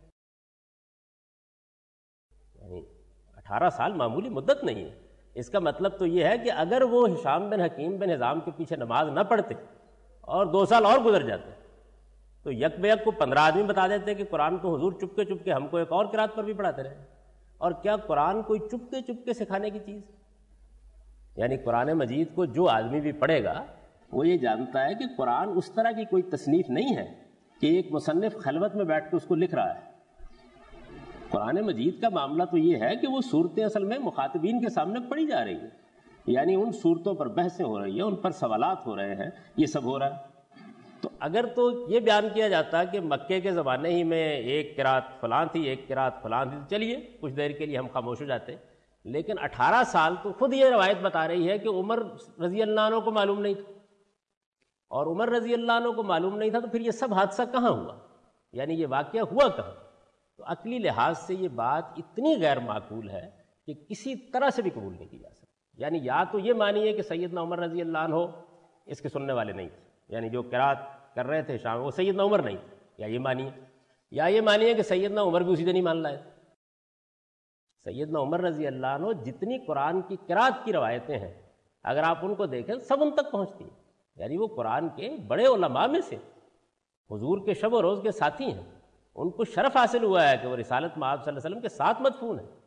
یعنی اٹھارہ سال معمولی مدت نہیں ہے. اس کا مطلب تو یہ ہے کہ اگر وہ ہشام بن حکیم بن حزام کے پیچھے نماز نہ پڑھتے اور دو سال اور گزر جاتے تو یک بیک کو پندرہ آدمی بتا دیتے کہ قرآن کو حضور چپکے چپکے ہم کو ایک اور قرات پر بھی پڑھاتے رہے. اور کیا قرآن کوئی چپکے چپکے سکھانے کی چیز؟ یعنی قرآن مجید کو جو آدمی بھی پڑھے گا وہ یہ جانتا ہے کہ قرآن اس طرح کی کوئی تصنیف نہیں ہے کہ ایک مصنف خلوت میں بیٹھ کے اس کو لکھ رہا ہے. قرآن مجید کا معاملہ تو یہ ہے کہ وہ صورتیں اصل میں مخاطبین کے سامنے پڑھی جا رہی ہیں. یعنی ان صورتوں پر بحثیں ہو رہی ہیں, ان پر سوالات ہو رہے ہیں, یہ سب ہو رہا ہے. تو اگر تو یہ بیان کیا جاتا کہ مکے کے زمانے ہی میں ایک قرات فلاں تھی, ایک قرات فلاں تھی, تو چلیے کچھ دیر کے لیے ہم خاموش ہو جاتے. لیکن اٹھارہ سال تو خود یہ روایت بتا رہی ہے کہ عمر رضی اللہ عنہ کو معلوم نہیں تھا, اور عمر رضی اللہ عنہ کو معلوم نہیں تھا تو پھر یہ سب حادثہ کہاں ہوا؟ یعنی یہ واقعہ ہوا کہاں؟ تو عقلی لحاظ سے یہ بات اتنی غیر معقول ہے کہ کسی طرح سے بھی قبول نہیں کی جا سکتی. یعنی یا تو یہ مانیے کہ سیدنا عمر رضی اللہ عنہ اس کے سننے والے نہیں تھے, یعنی جو قرات کر رہے تھے شام وہ سیدنا عمر نہیں تھے, یا یہ مانیے یا یہ مانیے کہ سیدنا عمر بھی اسی دن ہی مان لائے. سیدنا عمر رضی اللہ عنہ جتنی قرآن کی قرات کی روایتیں ہیں اگر آپ ان کو دیکھیں سب ان تک پہنچتی ہیں. یعنی وہ قرآن کے بڑے علماء میں سے, حضور کے شب و روز کے ساتھی ہیں. ان کو شرف حاصل ہوا ہے کہ وہ رسالت مآب صلی اللہ علیہ وسلم کے ساتھ مدفون ہیں.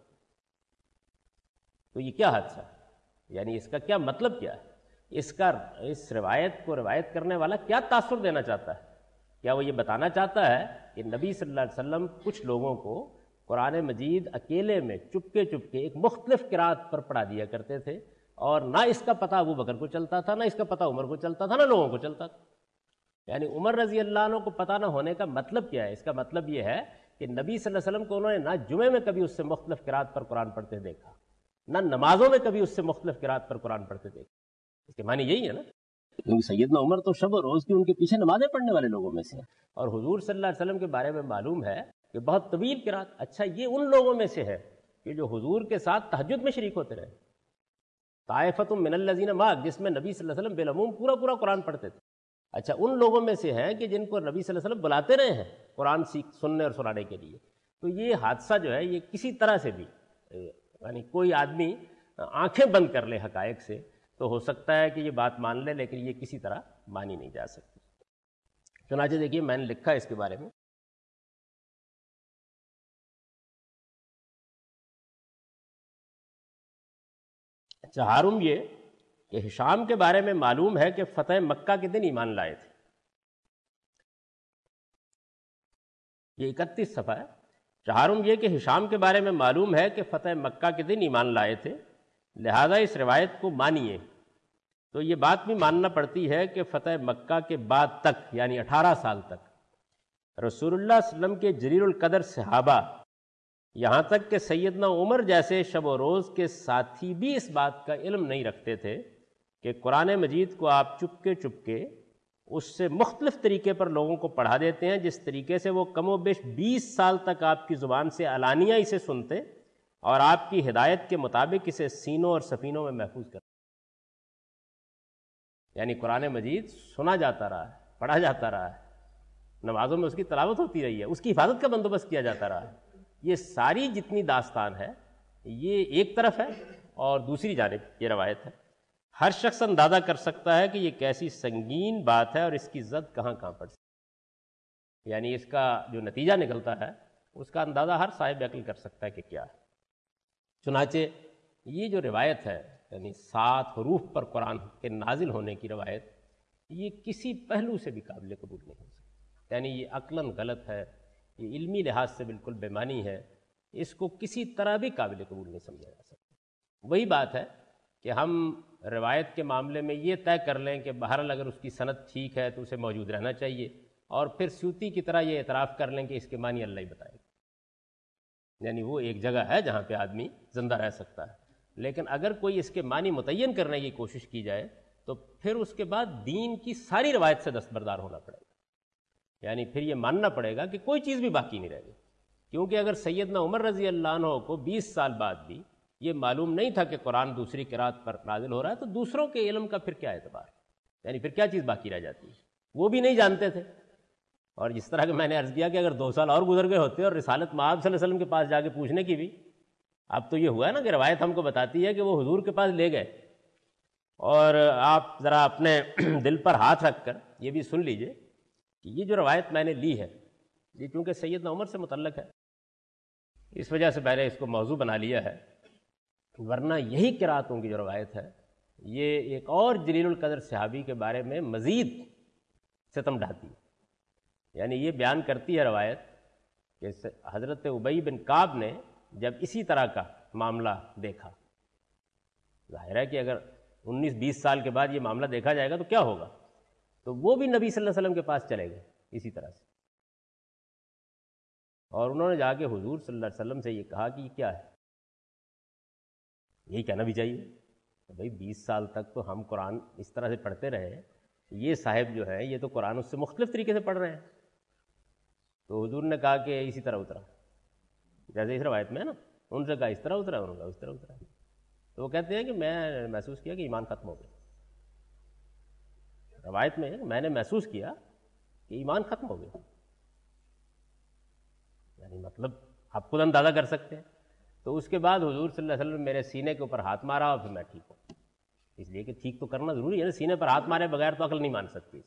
تو یہ کیا حادثہ ہے؟ یعنی اس کا کیا مطلب کیا ہے؟ اس کا اس روایت کو روایت کرنے والا کیا تاثر دینا چاہتا ہے؟ کیا وہ یہ بتانا چاہتا ہے کہ نبی صلی اللہ علیہ وسلم کچھ لوگوں کو قرآن مجید اکیلے میں چپکے چپکے ایک مختلف قرات پر پڑھا دیا کرتے تھے, اور نہ اس کا پتہ ابو بکر کو چلتا تھا, نہ اس کا پتہ عمر کو چلتا تھا, نہ لوگوں کو چلتا تھا؟ یعنی عمر رضی اللہ عنہ کو پتہ نہ ہونے کا مطلب کیا ہے؟ اس کا مطلب یہ ہے کہ نبی صلی اللہ علیہ وسلم کو انہوں نے نہ جمعے میں کبھی اس سے مختلف قرات پر قرآن پڑھتے دیکھا, نہ نمازوں میں کبھی اس سے مختلف قرات پر قرآن پڑھتے دیکھا. اس کے معنی یہی ہے نا, کیونکہ سیدنا عمر تو شب و روز کی ان کے پیچھے نمازیں پڑھنے والے لوگوں میں سے ہیں, اور حضور صلی اللہ علیہ وسلم کے بارے میں معلوم ہے کہ بہت طویل قرات. اچھا, یہ ان لوگوں میں سے ہے کہ جو حضور کے ساتھ تہجد میں شریک ہوتے رہے, طائفۃ من الذین معک, جس میں نبی صلی اللہ علیہ وسلم بالعموم پورا پورا قرآن پڑھتے تھے. اچھا, ان لوگوں میں سے ہیں کہ جن کو نبی صلی اللہ علیہ وسلم بلاتے رہے ہیں قرآن سیکھ سننے اور سنانے کے لیے. تو یہ حادثہ جو ہے یہ کسی طرح سے بھی, یعنی کوئی آدمی آنکھیں بند کر لے حقائق سے تو ہو سکتا ہے کہ یہ بات مان لے, لیکن یہ کسی طرح مانی نہیں جا سکتی. چنانچہ دیکھیے میں نے لکھا اس کے بارے میں, چہارم یہ کہ ہشام کے بارے میں معلوم ہے کہ فتح مکہ کے دن ایمان لائے تھے. یہ اکتیس صفحہ ہے. چہارم یہ کہ ہشام کے بارے میں معلوم ہے کہ فتح مکہ کے دن ایمان لائے تھے, لہذا اس روایت کو مانیے. تو یہ بات بھی ماننا پڑتی ہے کہ فتح مکہ کے بعد تک, یعنی اٹھارہ سال تک رسول اللہ صلی اللہ علیہ وسلم کے جلیل القدر صحابہ, یہاں تک کہ سیدنا عمر جیسے شب و روز کے ساتھی بھی اس بات کا علم نہیں رکھتے تھے کہ قرآن مجید کو آپ چپکے چپکے اس سے مختلف طریقے پر لوگوں کو پڑھا دیتے ہیں, جس طریقے سے وہ کم و بیش بیس سال تک آپ کی زبان سے علانیہ اسے سنتے اور آپ کی ہدایت کے مطابق اسے سینوں اور سفینوں میں محفوظ کرتے. یعنی قرآن مجید سنا جاتا رہا ہے, پڑھا جاتا رہا ہے, نمازوں میں اس کی تلاوت ہوتی رہی ہے, اس کی حفاظت کا بندوبست کیا جاتا رہا ہے. یہ ساری جتنی داستان ہے یہ ایک طرف ہے, اور دوسری جانب یہ روایت ہے. ہر شخص اندازہ کر سکتا ہے کہ یہ کیسی سنگین بات ہے اور اس کی زد کہاں کہاں پڑ سکتی ہے. یعنی اس کا جو نتیجہ نکلتا ہے اس کا اندازہ ہر صاحب عقل کر سکتا ہے کہ کیا ہے. چنانچہ یہ جو روایت ہے, یعنی سات حروف پر قرآن کے نازل ہونے کی روایت, یہ کسی پہلو سے بھی قابل قبول نہیں ہو سکتی. یعنی یہ عقلاً غلط ہے, یہ علمی لحاظ سے بالکل بے معنی ہے, اس کو کسی طرح بھی قابل قبول نہیں سمجھا جا سکتا. وہی بات ہے کہ ہم روایت کے معاملے میں یہ طے کر لیں کہ بہرحال اگر اس کی سند ٹھیک ہے تو اسے موجود رہنا چاہیے, اور پھر سیوطی کی طرح یہ اعتراف کر لیں کہ اس کے معنی اللہ ہی بتائے گا. یعنی وہ ایک جگہ ہے جہاں پہ آدمی زندہ رہ سکتا ہے, لیکن اگر کوئی اس کے معنی متعین کرنے کی کوشش کی جائے تو پھر اس کے بعد دین کی ساری روایت سے دستبردار ہونا پڑے گا. یعنی پھر یہ ماننا پڑے گا کہ کوئی چیز بھی باقی نہیں رہے گی. کیونکہ اگر سیدنا عمر رضی اللہ عنہ کو بیس سال بعد بھی یہ معلوم نہیں تھا کہ قرآن دوسری قرات پر نازل ہو رہا ہے تو دوسروں کے علم کا پھر کیا اعتبار، یعنی پھر کیا چیز باقی رہ جاتی ہے؟ وہ بھی نہیں جانتے تھے. اور جس طرح کہ میں نے عرض کیا کہ اگر دو سال اور گزر گئے ہوتے اور رسالت مآب صلی اللہ علیہ وسلم کے پاس جا کے پوچھنے کی بھی، اب تو یہ ہوا ہے نا کہ روایت ہم کو بتاتی ہے کہ وہ حضور کے پاس لے گئے. اور آپ ذرا اپنے دل پر ہاتھ رکھ کر یہ بھی سن لیجئے کہ یہ جو روایت میں نے لی ہے یہ چونکہ سیدنا عمر سے متعلق ہے اس وجہ سے میں نے اس کو موضوع بنا لیا ہے، ورنہ یہی قراتوں کی جو روایت ہے یہ ایک اور جلیل القدر صحابی کے بارے میں مزید ستم ڈھاتی ہے. یعنی یہ بیان کرتی ہے روایت کہ حضرت ابی بن کعب نے جب اسی طرح کا معاملہ دیکھا، ظاہر ہے کہ اگر انیس بیس سال کے بعد یہ معاملہ دیکھا جائے گا تو کیا ہوگا، تو وہ بھی نبی صلی اللہ علیہ وسلم کے پاس چلے گئے اسی طرح سے، اور انہوں نے جا کے حضور صلی اللہ علیہ وسلم سے یہ کہا کہ یہ کیا ہے، یہی کہنا بھی چاہیے کہ بھائی بیس سال تک تو ہم قرآن اس طرح سے پڑھتے رہے، یہ صاحب جو ہے یہ تو قرآن اس سے مختلف طریقے سے پڑھ رہے ہیں. تو حضور نے کہا کہ اسی طرح اترا، جیسے اس روایت میں ہے نا، ان سے کہا اس طرح اترا، انہوں نے کہا اس طرح اترا. تو وہ کہتے ہیں کہ میں محسوس کیا کہ ایمان ختم ہو گیا. روایت میں میں نے محسوس کیا کہ ایمان ختم ہو گیا، یعنی مطلب آپ خود اندازہ کر سکتے ہیں. تو اس کے بعد حضور صلی اللہ علیہ وسلم میرے سینے کے اوپر ہاتھ مارا اور پھر میں ٹھیک ہوں، اس لیے کہ ٹھیک تو کرنا ضروری ہے نا، سینے پر ہاتھ مارے بغیر تو عقل نہیں مان سکتی،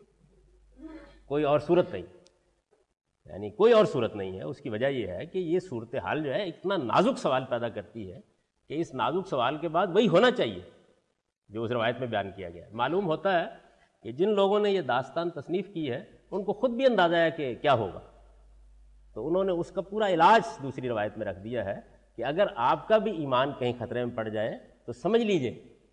کوئی اور صورت نہیں، یعنی کوئی اور صورت نہیں ہے. اس کی وجہ یہ ہے کہ یہ صورتحال جو ہے اتنا نازک سوال پیدا کرتی ہے کہ اس نازک سوال کے بعد وہی ہونا چاہیے جو اس روایت میں بیان کیا گیا ہے. معلوم ہوتا ہے کہ جن لوگوں نے یہ داستان تصنیف کی ہے ان کو خود بھی اندازہ ہے کہ کیا ہوگا، تو انہوں نے اس کا پورا علاج دوسری روایت میں رکھ دیا ہے کہ اگر آپ کا بھی ایمان کہیں خطرے میں پڑ جائے تو سمجھ لیجئے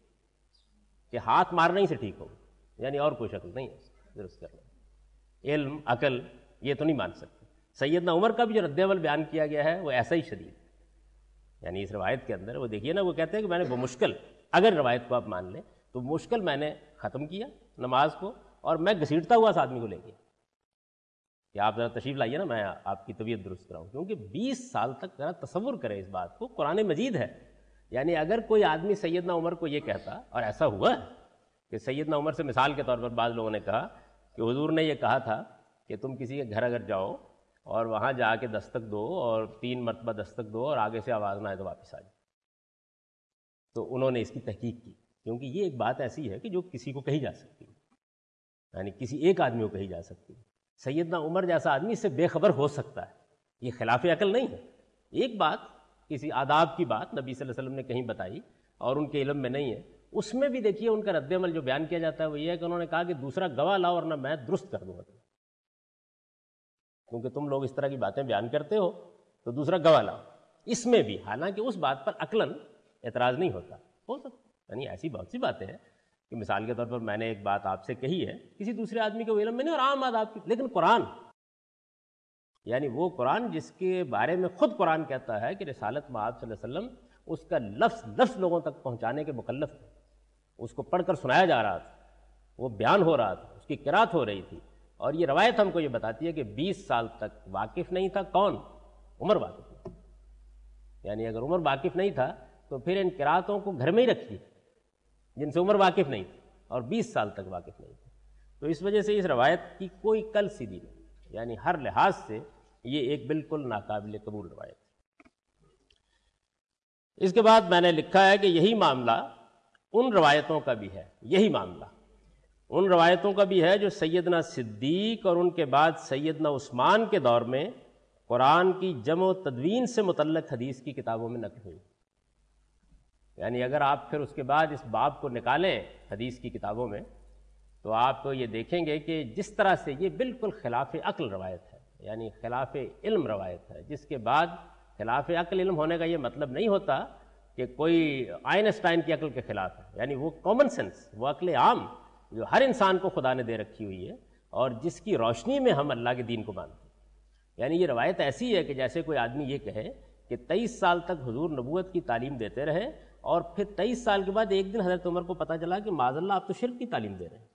کہ ہاتھ مارنے ہی سے ٹھیک ہوگا، یعنی اور کوئی شکل نہیں ہے درست کرنا. علم عقل یہ تو نہیں مان سکتے. سیدنا عمر کا بھی جو رد عمل بیان کیا گیا ہے وہ ایسا ہی شدید، یعنی اس روایت کے اندر وہ دیکھیے نا، وہ کہتے ہیں کہ میں نے وہ مشکل، اگر روایت کو آپ مان لیں تو مشکل میں نے ختم کیا نماز کو، اور میں گھسیٹتا ہوا اس آدمی کو لے گیا کہ آپ ذرا تشریف لائیے نا، میں آپ کی طبیعت درست کراؤں. کیونکہ بیس سال تک ذرا تصور کرے اس بات کو، قرآن مجید ہے. یعنی اگر کوئی آدمی سیدنا عمر کو یہ کہتا، اور ایسا ہوا ہے کہ سیدنا عمر سے مثال کے طور پر بعض لوگوں نے کہا کہ حضور نے یہ کہا تھا کہ تم کسی کے گھر اگر جاؤ اور وہاں جا کے دستک دو اور تین مرتبہ دستک دو اور آگے سے آواز نہ آئے تو واپس آ جاؤ. تو انہوں نے اس کی تحقیق کی، کیونکہ یہ ایک بات ایسی ہے کہ جو کسی کو کہی جا سکتی ہے، یعنی کسی ایک آدمی کو کہی جا سکتی ہے. سیدنا عمر جیسا آدمی اس سے بے خبر ہو سکتا ہے، یہ خلاف عقل نہیں ہے. ایک بات کسی آداب کی بات نبی صلی اللہ علیہ وسلم نے کہیں بتائی اور ان کے علم میں نہیں ہے، اس میں بھی دیکھیے ان کا رد عمل جو بیان کیا جاتا ہے وہ یہ ہے کہ انہوں نے کہا کہ دوسرا گواہ لاؤ ورنہ میں درست کر دوں گا تمہیں، کیونکہ تم لوگ اس طرح کی باتیں بیان کرتے ہو تو دوسرا گواہ لاؤ. اس میں بھی حالانکہ اس بات پر عقلاً اعتراض نہیں ہوتا، ہو سکتا، یعنی ایسی بہت سی باتیں ہیں کہ مثال کے طور پر میں نے ایک بات آپ سے کہی ہے کسی دوسرے آدمی کے علم میں نہیں اور عام آداب کی، لیکن قرآن، یعنی وہ قرآن جس کے بارے میں خود قرآن کہتا ہے کہ رسالت مآب صلی اللہ علیہ وسلم اس کا لفظ لفظ لوگوں تک پہنچانے کے مکلف تھے، اس کو پڑھ کر سنایا جا رہا تھا، وہ بیان ہو رہا تھا، اس کی قرات ہو رہی تھی. اور یہ روایت ہم کو یہ بتاتی ہے کہ بیس سال تک واقف نہیں تھا. کون؟ عمر واقف نہیں، یعنی اگر عمر واقف نہیں تھا تو پھر ان قراتوں کو گھر میں ہی رکھیے جن سے عمر واقف نہیں تھی اور بیس سال تک واقف نہیں تھے. تو اس وجہ سے اس روایت کی کوئی کل سیدھی نہیں، یعنی ہر لحاظ سے یہ ایک بالکل ناقابل قبول روایت ہے. اس کے بعد میں نے لکھا ہے کہ یہی معاملہ ان روایتوں کا بھی ہے، یہی معاملہ ان روایتوں کا بھی ہے جو سیدنا صدیق اور ان کے بعد سیدنا عثمان کے دور میں قرآن کی جمع و تدوین سے متعلق حدیث کی کتابوں میں نقل ہوئی. یعنی اگر آپ پھر اس کے بعد اس باب کو نکالیں حدیث کی کتابوں میں تو آپ یہ دیکھیں گے کہ جس طرح سے یہ بالکل خلاف عقل روایت ہے، یعنی خلاف علم روایت ہے، جس کے بعد خلاف عقل علم ہونے کا یہ مطلب نہیں ہوتا کہ کوئی آئنسٹائن کی عقل کے خلاف ہے، یعنی وہ کامن سینس، وہ عقل عام جو ہر انسان کو خدا نے دے رکھی ہوئی ہے اور جس کی روشنی میں ہم اللہ کے دین کو مانتے ہیں. یعنی یہ روایت ایسی ہے کہ جیسے کوئی آدمی یہ کہے کہ تیئیس سال تک حضور نبوت کی تعلیم دیتے رہے اور پھر تیئیس سال کے بعد ایک دن حضرت عمر کو پتہ چلا کہ معاذ اللہ آپ تو شرک کی تعلیم دے رہے ہیں.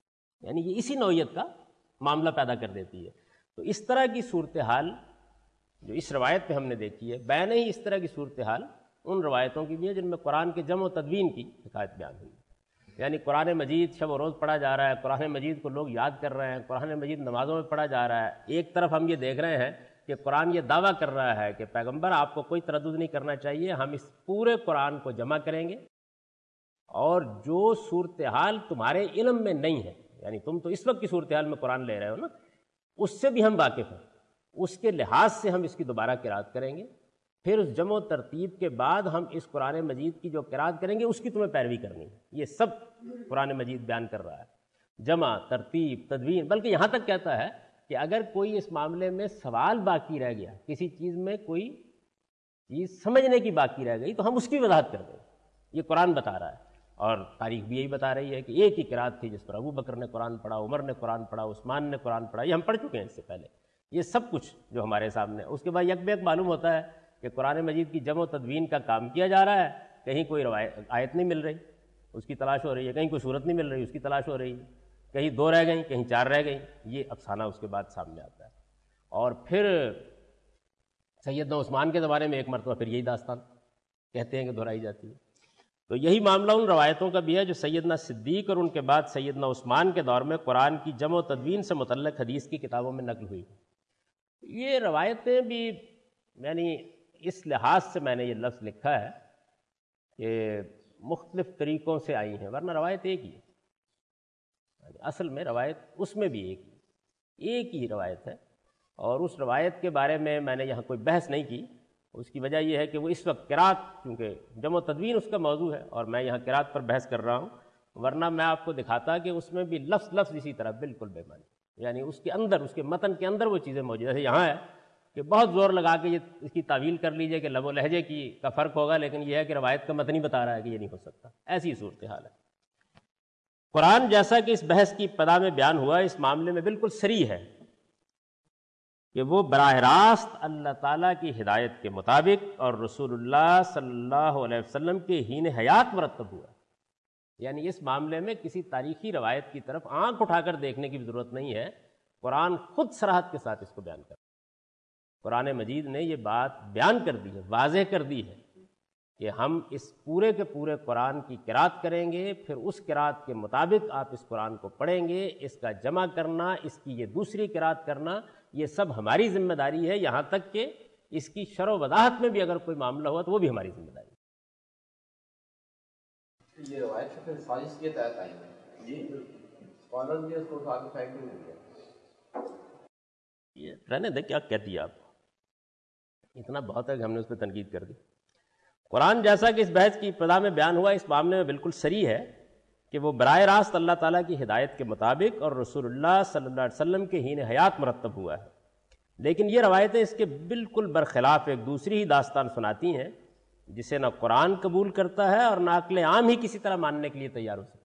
یعنی یہ اسی نوعیت کا معاملہ پیدا کر دیتی ہے. تو اس طرح کی صورتحال جو اس روایت پہ ہم نے دیکھی ہے، بیان ہی اس طرح کی صورتحال ان روایتوں کی بھی ہے جن میں قرآن کے جمع و تدوین کی حکایت بیان ہوئی ہے۔ یعنی قرآن مجید شب و روز پڑھا جا رہا ہے، قرآن مجید کو لوگ یاد کر رہے ہیں، قرآن مجید نمازوں میں پڑھا جا رہا ہے۔ ایک طرف ہم یہ دیکھ رہے ہیں کہ قرآن یہ دعویٰ کر رہا ہے کہ پیغمبر آپ کو کوئی تردد نہیں کرنا چاہیے، ہم اس پورے قرآن کو جمع کریں گے، اور جو صورتحال تمہارے علم میں نہیں ہے، یعنی تم تو اس وقت کی صورتحال میں قرآن لے رہے ہو نا، اس سے بھی ہم واقف ہیں، اس کے لحاظ سے ہم اس کی دوبارہ قرأت کریں گے، پھر اس جمع و ترتیب کے بعد ہم اس قرآن مجید کی جو قرأت کریں گے اس کی تمہیں پیروی کرنی ہے۔ یہ سب قرآن مجید بیان کر رہا ہے، جمع، ترتیب، تدوین، بلکہ یہاں تک کہتا ہے کہ اگر کوئی اس معاملے میں سوال باقی رہ گیا، کسی چیز میں کوئی چیز سمجھنے کی باقی رہ گئی تو ہم اس کی وضاحت کر دیں۔ یہ قرآن بتا رہا ہے، اور تاریخ بھی یہی بتا رہی ہے کہ ایک ہی قرأت تھی جس پر ابو بکر نے قرآن پڑھا، عمر نے قرآن پڑھا، عثمان نے قرآن پڑھا، یہ ہم پڑھ چکے ہیں اس سے پہلے۔ یہ سب کچھ جو ہمارے سامنے، اس کے بعد یک بیک معلوم ہوتا ہے کہ قرآن مجید کی جمع و تدوین کا کام کیا جا رہا ہے، کہیں کوئی روایت آیت نہیں مل رہی، اس کی تلاش ہو رہی ہے، کہیں کوئی صورت نہیں مل رہی، اس کی تلاش ہو رہی ہے، کہیں دو رہ گئیں، کہیں چار رہ گئیں، یہ افسانہ اس کے بعد سامنے آتا ہے۔ اور پھر سیدنا عثمان کے زمانے میں ایک مرتبہ پھر یہی داستان کہتے ہیں کہ دہرائی جاتی ہے۔ تو یہی معاملہ ان روایتوں کا بھی ہے جو سیدنا صدیق اور ان کے بعد سیدنا عثمان کے دور میں قرآن کی جمع و تدوین سے متعلق حدیث کی کتابوں میں نقل ہوئی۔ یہ روایتیں بھی یعنی اس لحاظ سے میں نے یہ لفظ لکھا ہے کہ مختلف طریقوں سے آئی ہیں، ورنہ روایت ایک ہی ہے، اصل میں روایت اس میں بھی ایک ہی ایک ہی روایت ہے، اور اس روایت کے بارے میں میں نے یہاں کوئی بحث نہیں کی۔ اس کی وجہ یہ ہے کہ وہ اس وقت قرأت، کیونکہ جمع و تدوین اس کا موضوع ہے اور میں یہاں قرأت پر بحث کر رہا ہوں، ورنہ میں آپ کو دکھاتا کہ اس میں بھی لفظ لفظ اسی طرح بالکل بے معنی، یعنی اس کے اندر، اس کے متن کے اندر وہ چیزیں موجود ہیں۔ جیسے یہاں ہے کہ بہت زور لگا کے یہ اس کی تعویل کر لیجئے کہ لب و لہجے کی کا فرق ہوگا، لیکن یہ ہے کہ روایت کا متن ہی بتا رہا ہے کہ یہ نہیں ہو سکتا، ایسی صورتحال ہے۔ قرآن جیسا کہ اس بحث کی ابتدا میں بیان ہوا، اس معاملے میں بالکل صریح ہے کہ وہ براہ راست اللہ تعالیٰ کی ہدایت کے مطابق اور رسول اللہ صلی اللہ علیہ وسلم کے حین حیات مرتب ہوا، یعنی اس معاملے میں کسی تاریخی روایت کی طرف آنکھ اٹھا کر دیکھنے کی ضرورت نہیں ہے، قرآن خود صراحت کے ساتھ اس کو بیان کر، قرآن مجید نے یہ بات بیان کر دی ہے، واضح کر دی ہے کہ ہم اس پورے کے پورے قرآن کی قرأت کریں گے، پھر اس قرأت کے مطابق آپ اس قرآن کو پڑھیں گے، اس کا جمع کرنا، اس کی یہ دوسری قرأت کرنا، یہ سب ہماری ذمہ داری ہے، یہاں تک کہ اس کی شرح و وضاحت میں بھی اگر کوئی معاملہ ہوا تو وہ بھی ہماری ذمہ داری ہے۔ یہ روایت سے پھر سازش کے تحت آئی ہے جی، اسکالر بھی اس کو اٹھا کے پھینک دیں گے، یہ رہنے دیں، کیا کہتی ہے آپ، اتنا بہت ہے کہ ہم نے اس پہ تنقید کر دی۔ قرآن جیسا کہ اس بحث کی ابتدا میں بیان ہوا، اس معاملے میں بالکل صریح ہے کہ وہ براہ راست اللہ تعالیٰ کی ہدایت کے مطابق اور رسول اللہ صلی اللہ علیہ وسلم کے حین حیات مرتب ہوا ہے، لیکن یہ روایتیں اس کے بالکل برخلاف ایک دوسری ہی داستان سناتی ہیں جسے نہ قرآن قبول کرتا ہے اور نہ عقل عام ہی کسی طرح ماننے کے لیے تیار ہو سکتا۔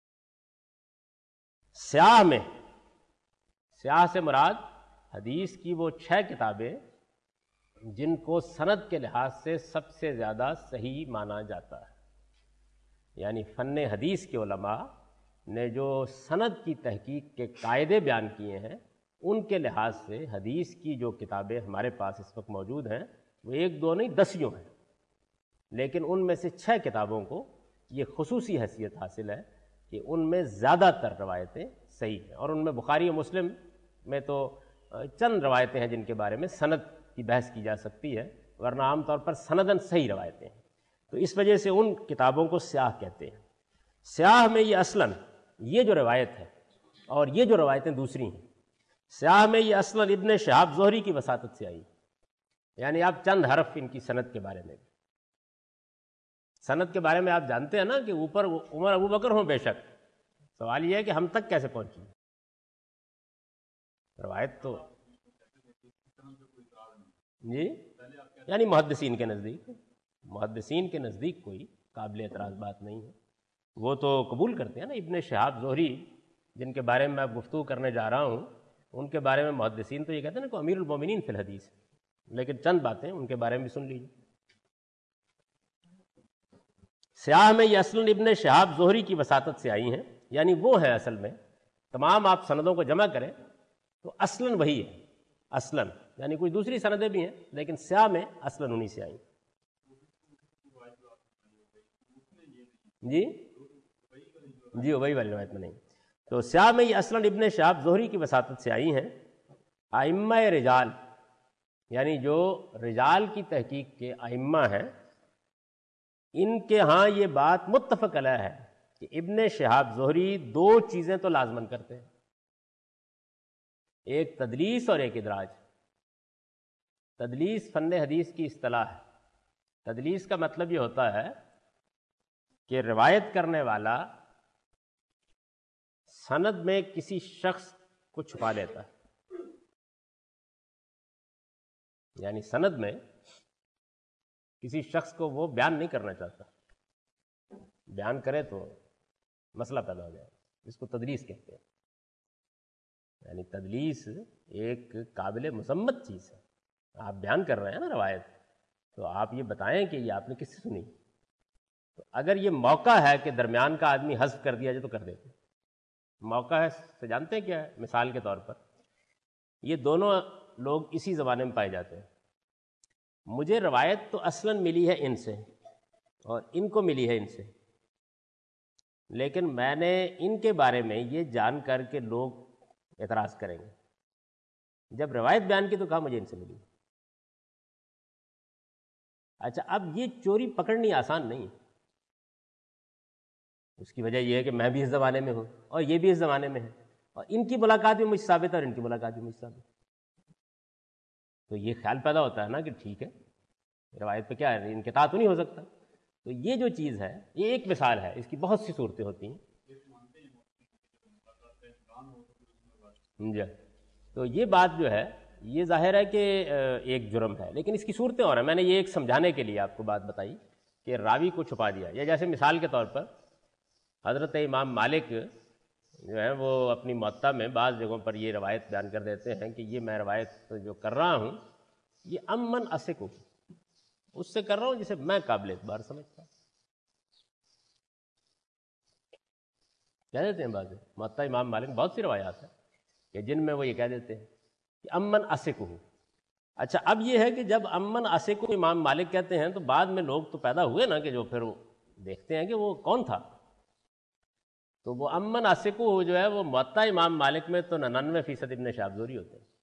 سیاہ میں، سیاہ سے مراد حدیث کی وہ چھ کتابیں جن کو سند کے لحاظ سے سب سے زیادہ صحیح مانا جاتا ہے، یعنی فن حدیث کے علماء نے جو سند کی تحقیق کے قاعدے بیان کیے ہیں، ان کے لحاظ سے حدیث کی جو کتابیں ہمارے پاس اس وقت موجود ہیں وہ ایک دو نہیں دسیوں ہیں، لیکن ان میں سے چھ کتابوں کو یہ خصوصی حیثیت حاصل ہے کہ ان میں زیادہ تر روایتیں صحیح ہیں، اور ان میں بخاری و مسلم میں تو چند روایتیں ہیں جن کے بارے میں سند کی بحث کی جا سکتی ہے، ورنہ عام طور پر سندن صحیح روایتیں ہیں، تو اس وجہ سے ان کتابوں کو سیاہ کہتے ہیں۔ سیاہ میں یہ اصلاً یہ جو روایت ہے اور یہ جو روایتیں دوسری ہیں، سیاہ میں یہ اصلاً ابن شہاب زہری کی وساطت سے آئی، یعنی آپ چند حرف ان کی سند کے بارے میں، سند کے بارے میں آپ جانتے ہیں نا کہ اوپر عمر ابو بکر ہوں بے شک، سوال یہ ہے کہ ہم تک کیسے پہنچی روایت تو جی، یعنی محدثین کے نزدیک محدثین کے نزدیک کوئی قابل اعتراض بات نہیں ہے، وہ تو قبول کرتے ہیں نا۔ ابن شہاب زہری جن کے بارے میں میں گفتگو کرنے جا رہا ہوں، ان کے بارے میں محدثین تو یہ کہتے ہیں نا کہ امیر المومنین فی الحدیث، لیکن چند باتیں ان کے بارے میں بھی سن لیجیے۔ سیاہ میں یہ اصلاً ابن شہاب زہری کی وساطت سے آئی ہیں، یعنی وہ ہیں اصل میں، تمام آپ سندوں کو جمع کریں تو اصلاً وہی ہے، اصلاً یعنی کوئی دوسری سندیں بھی ہیں لیکن سیاہ میں اصلاً انہی سے آئیں. جی جی وہی والی روایت میں نہیں. تو سیاہ میں یہ اصلاً ابن شہاب زہری کی وساطت سے آئی ہیں. ائمہ رجال یعنی جو رجال کی تحقیق کے ائمہ ہیں ان کے ہاں یہ بات متفق علیہ ہے کہ ابن شہاب زہری دو چیزیں تو لازمن کرتے ہیں، ایک تدلیس اور ایک ادراج. تدلیس فن حدیث کی اصطلاح ہے. تدلیس کا مطلب یہ ہوتا ہے کہ روایت کرنے والا سند میں کسی شخص کو چھپا لیتا ہے، یعنی سند میں کسی شخص کو وہ بیان نہیں کرنا چاہتا، بیان کرے تو مسئلہ پیدا ہو جائے، اس کو تدلیس کہتے ہیں. یعنی تدلیس ایک قابل مذمت چیز ہے. آپ بیان کر رہے ہیں نا روایت، تو آپ یہ بتائیں کہ یہ آپ نے کس سے سنی. تو اگر یہ موقع ہے کہ درمیان کا آدمی حذف کر دیا جائے تو کر دیتے. موقع ہے سے جانتے ہیں کیا ہے؟ مثال کے طور پر یہ دونوں لوگ اسی زمانے میں پائے جاتے ہیں. مجھے روایت تو اصلاً ملی ہے ان سے اور ان کو ملی ہے ان سے، لیکن میں نے ان کے بارے میں یہ جان کر کے لوگ اعتراض کریں گے. جب روایت بیان کی تو کہا مجھے ان سے ملی. اچھا اب یہ چوری پکڑنی آسان نہیں. اس کی وجہ یہ ہے کہ میں بھی اس زمانے میں ہوں اور یہ بھی اس زمانے میں ہے، اور ان کی ملاقات بھی مجھ سے ثابت ہے اور ان کی ملاقات بھی مجھ سے ثابت ہے. تو یہ خیال پیدا ہوتا ہے نا کہ ٹھیک ہے روایت پہ کیا ہے، انقطاع تو نہیں ہو سکتا. تو یہ جو چیز ہے یہ ایک مثال ہے، اس کی بہت سی صورتیں ہوتی ہیں. جی تو یہ بات جو ہے یہ ظاہر ہے کہ ایک جرم ہے، لیکن اس کی صورتیں اور ہیں. میں نے یہ ایک سمجھانے کے لیے آپ کو بات بتائی کہ راوی کو چھپا دیا. یا جیسے مثال کے طور پر حضرت امام مالک جو ہے وہ اپنی موطا میں بعض جگہوں پر یہ روایت بیان کر دیتے ہیں کہ یہ میں روایت جو کر رہا ہوں یہ امن اسکو، اس سے کر رہا ہوں جسے میں قابل اعتبار سمجھتا ہوں. کہہ دیتے ہیں بعض موطا امام مالک بہت سی روایات ہیں کہ جن میں وہ یہ کہہ دیتے ہیں کہ امن اسکو. اچھا اب یہ ہے کہ جب امن اسکو امام مالک کہتے ہیں تو بعد میں لوگ تو پیدا ہوئے نا کہ جو پھر وہ دیکھتے ہیں کہ وہ کون تھا. تو وہ امن اسکو جو ہے وہ موطا امام مالک میں تو ننانوے فیصد ابن شہاب زہری ہوتے ہیں.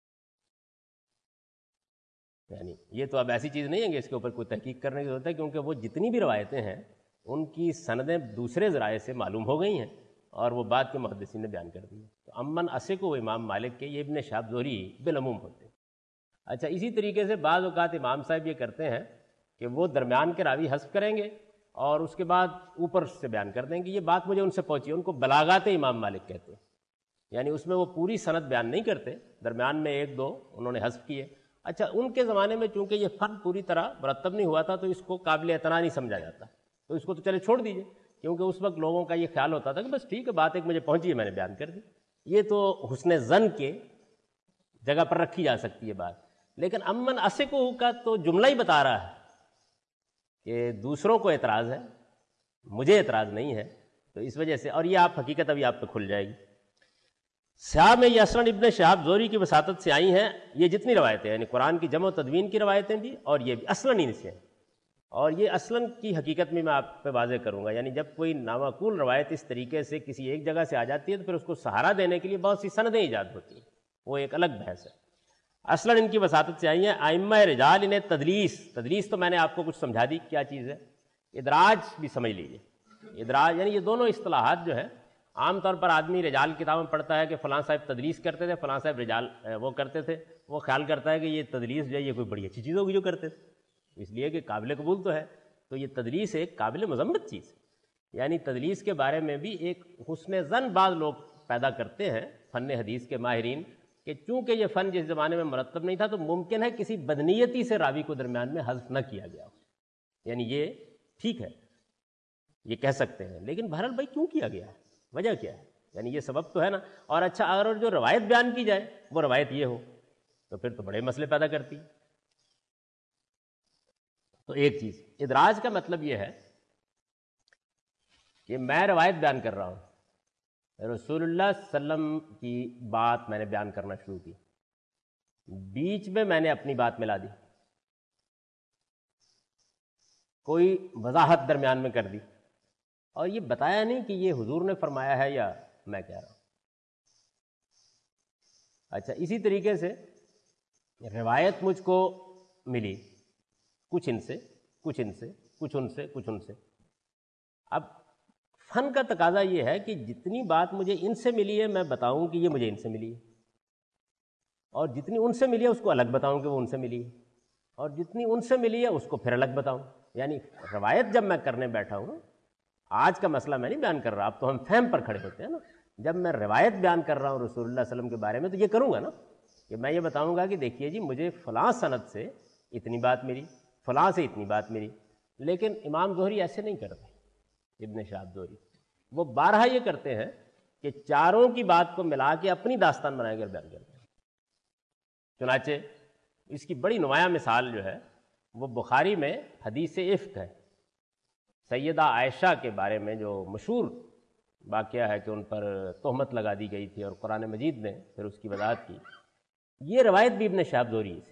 یعنی یہ تو اب ایسی چیز نہیں ہے کہ اس کے اوپر کوئی تحقیق کرنے کی ضرورت ہے، کیونکہ وہ جتنی بھی روایتیں ہیں ان کی سندیں دوسرے ذرائع سے معلوم ہو گئی ہیں اور وہ بعد کے محدثین نے بیان کر دی ہیں. تو امن اسکو امام مالک کے یہ ابن شہاب زہری بالعموم ہوتے ہیں. اچھا اسی طریقے سے بعض اوقات امام صاحب یہ کرتے ہیں کہ وہ درمیان کے راوی حذف کریں گے اور اس کے بعد اوپر سے بیان کر دیں گے. یہ بات مجھے ان سے پہنچی، ان کو بلاغات امام مالک کہتے ہیں. یعنی اس میں وہ پوری سند بیان نہیں کرتے، درمیان میں ایک دو انہوں نے حذف کیے. اچھا ان کے زمانے میں چونکہ یہ فن پوری طرح مرتب نہیں ہوا تھا تو اس کو قابل اعتنا نہیں سمجھا جاتا، تو اس کو تو چلے چھوڑ دیجئے، کیونکہ اس وقت لوگوں کا یہ خیال ہوتا تھا کہ بس ٹھیک ہے بات ایک مجھے پہنچی ہے میں نے بیان کر دی. یہ تو حسن ظن کے جگہ پر رکھی جا سکتی ہے بات. لیکن امن اسکو کا تو جملہ ہی بتا رہا ہے کہ دوسروں کو اعتراض ہے، مجھے اعتراض نہیں ہے. تو اس وجہ سے، اور یہ آپ حقیقت ابھی آپ پہ کھل جائے گی. سیاہ میں یہ اصلاً ابن شہاب زہری کی وساطت سے آئی ہیں یہ جتنی روایتیں، یعنی قرآن کی جمع و تدوین کی روایتیں بھی اور یہ بھی اصلاً ان سے ہیں. اور یہ اصلاً کی حقیقت میں میں آپ پہ واضح کروں گا. یعنی جب کوئی نامعقول روایت اس طریقے سے کسی ایک جگہ سے آ جاتی ہے تو پھر اس کو سہارا دینے کے لیے بہت سی سندیں ایجاد ہوتی ہیں، وہ ایک الگ بحث ہے. اصلاً ان کی وساطت سے آئی ہیں. ائمہ رجال انہیں تدلیس، تدلیس تو میں نے آپ کو کچھ سمجھا دی کیا چیز ہے. ادراج بھی سمجھ لیجیے. ادراج یعنی یہ دونوں اصطلاحات جو ہے عام طور پر آدمی رجال کتابیں پڑھتا ہے کہ فلاں صاحب تدلیس کرتے تھے، فلاں صاحب رجال وہ کرتے تھے، وہ خیال کرتا ہے کہ یہ تدلیس جو ہے یہ کوئی بڑی اچھی چیز ہوگی جو کرتے تھے، اس لیے کہ قابل قبول تو ہے. تو یہ تدلیس ایک قابل مذمت چیز ہے. یعنی تدلیس کے بارے میں بھی ایک حسن ظن بعض لوگ پیدا کرتے ہیں فن حدیث کے ماہرین کہ چونکہ یہ فن جس زمانے میں مرتب نہیں تھا تو ممکن ہے کسی بدنیتی سے راوی کو درمیان میں حذف نہ کیا گیا ہو. یعنی یہ ٹھیک ہے، یہ کہہ سکتے ہیں، لیکن بہرحال بھائی کیوں کیا گیا، وجہ کیا ہے؟ یعنی یہ سبب تو ہے نا. اور اچھا اگر جو روایت بیان کی جائے وہ روایت یہ ہو تو پھر تو بڑے مسئلے پیدا کرتی. تو ایک چیز ادراج کا مطلب یہ ہے کہ میں روایت بیان کر رہا ہوں، رسول اللہ صلی اللہ علیہ وسلم کی بات میں نے بیان کرنا شروع کی، بیچ میں میں نے اپنی بات ملا دی، کوئی وضاحت درمیان میں کر دی، اور یہ بتایا نہیں کہ یہ حضور نے فرمایا ہے یا میں کہہ رہا ہوں۔ اچھا، اسی طریقے سے روایت مجھ کو ملی، کچھ ان سے کچھ ان سے کچھ ان سے کچھ ان سے۔ اب فن کا تقاضا یہ ہے کہ جتنی بات مجھے ان سے ملی ہے میں بتاؤں کہ یہ مجھے ان سے ملی ہے، اور جتنی ان سے ملی ہے اس کو الگ بتاؤں کہ وہ ان سے ملی ہے، اور جتنی ان سے ملی ہے اس کو پھر الگ بتاؤں۔ یعنی روایت جب میں کرنے بیٹھا ہوں، آج کا مسئلہ میں نہیں بیان کر رہا، اب تو ہم فہم پر کھڑے ہوتے ہیں نا، جب میں روایت بیان کر رہا ہوں رسول اللہ صلی اللہ علیہ وسلم کے بارے میں تو یہ کروں گا نا کہ میں یہ بتاؤں گا کہ دیکھیے جی مجھے فلاں سند سے اتنی بات ملی، فلاں سے اتنی بات ملی۔ لیکن امام زہری ایسے نہیں کرتے، ابن شہاب زہری وہ بارہا یہ کرتے ہیں کہ چاروں کی بات کو ملا کے اپنی داستان بنا کر بیان کرتے ہیں۔ چنانچہ اس کی بڑی نمایاں مثال جو ہے وہ بخاری میں حدیث افک ہے، سیدہ عائشہ کے بارے میں جو مشہور واقعہ ہے کہ ان پر تہمت لگا دی گئی تھی اور قرآن مجید نے پھر اس کی وضاحت کی۔ یہ روایت بھی ابن شہاب زہری سے،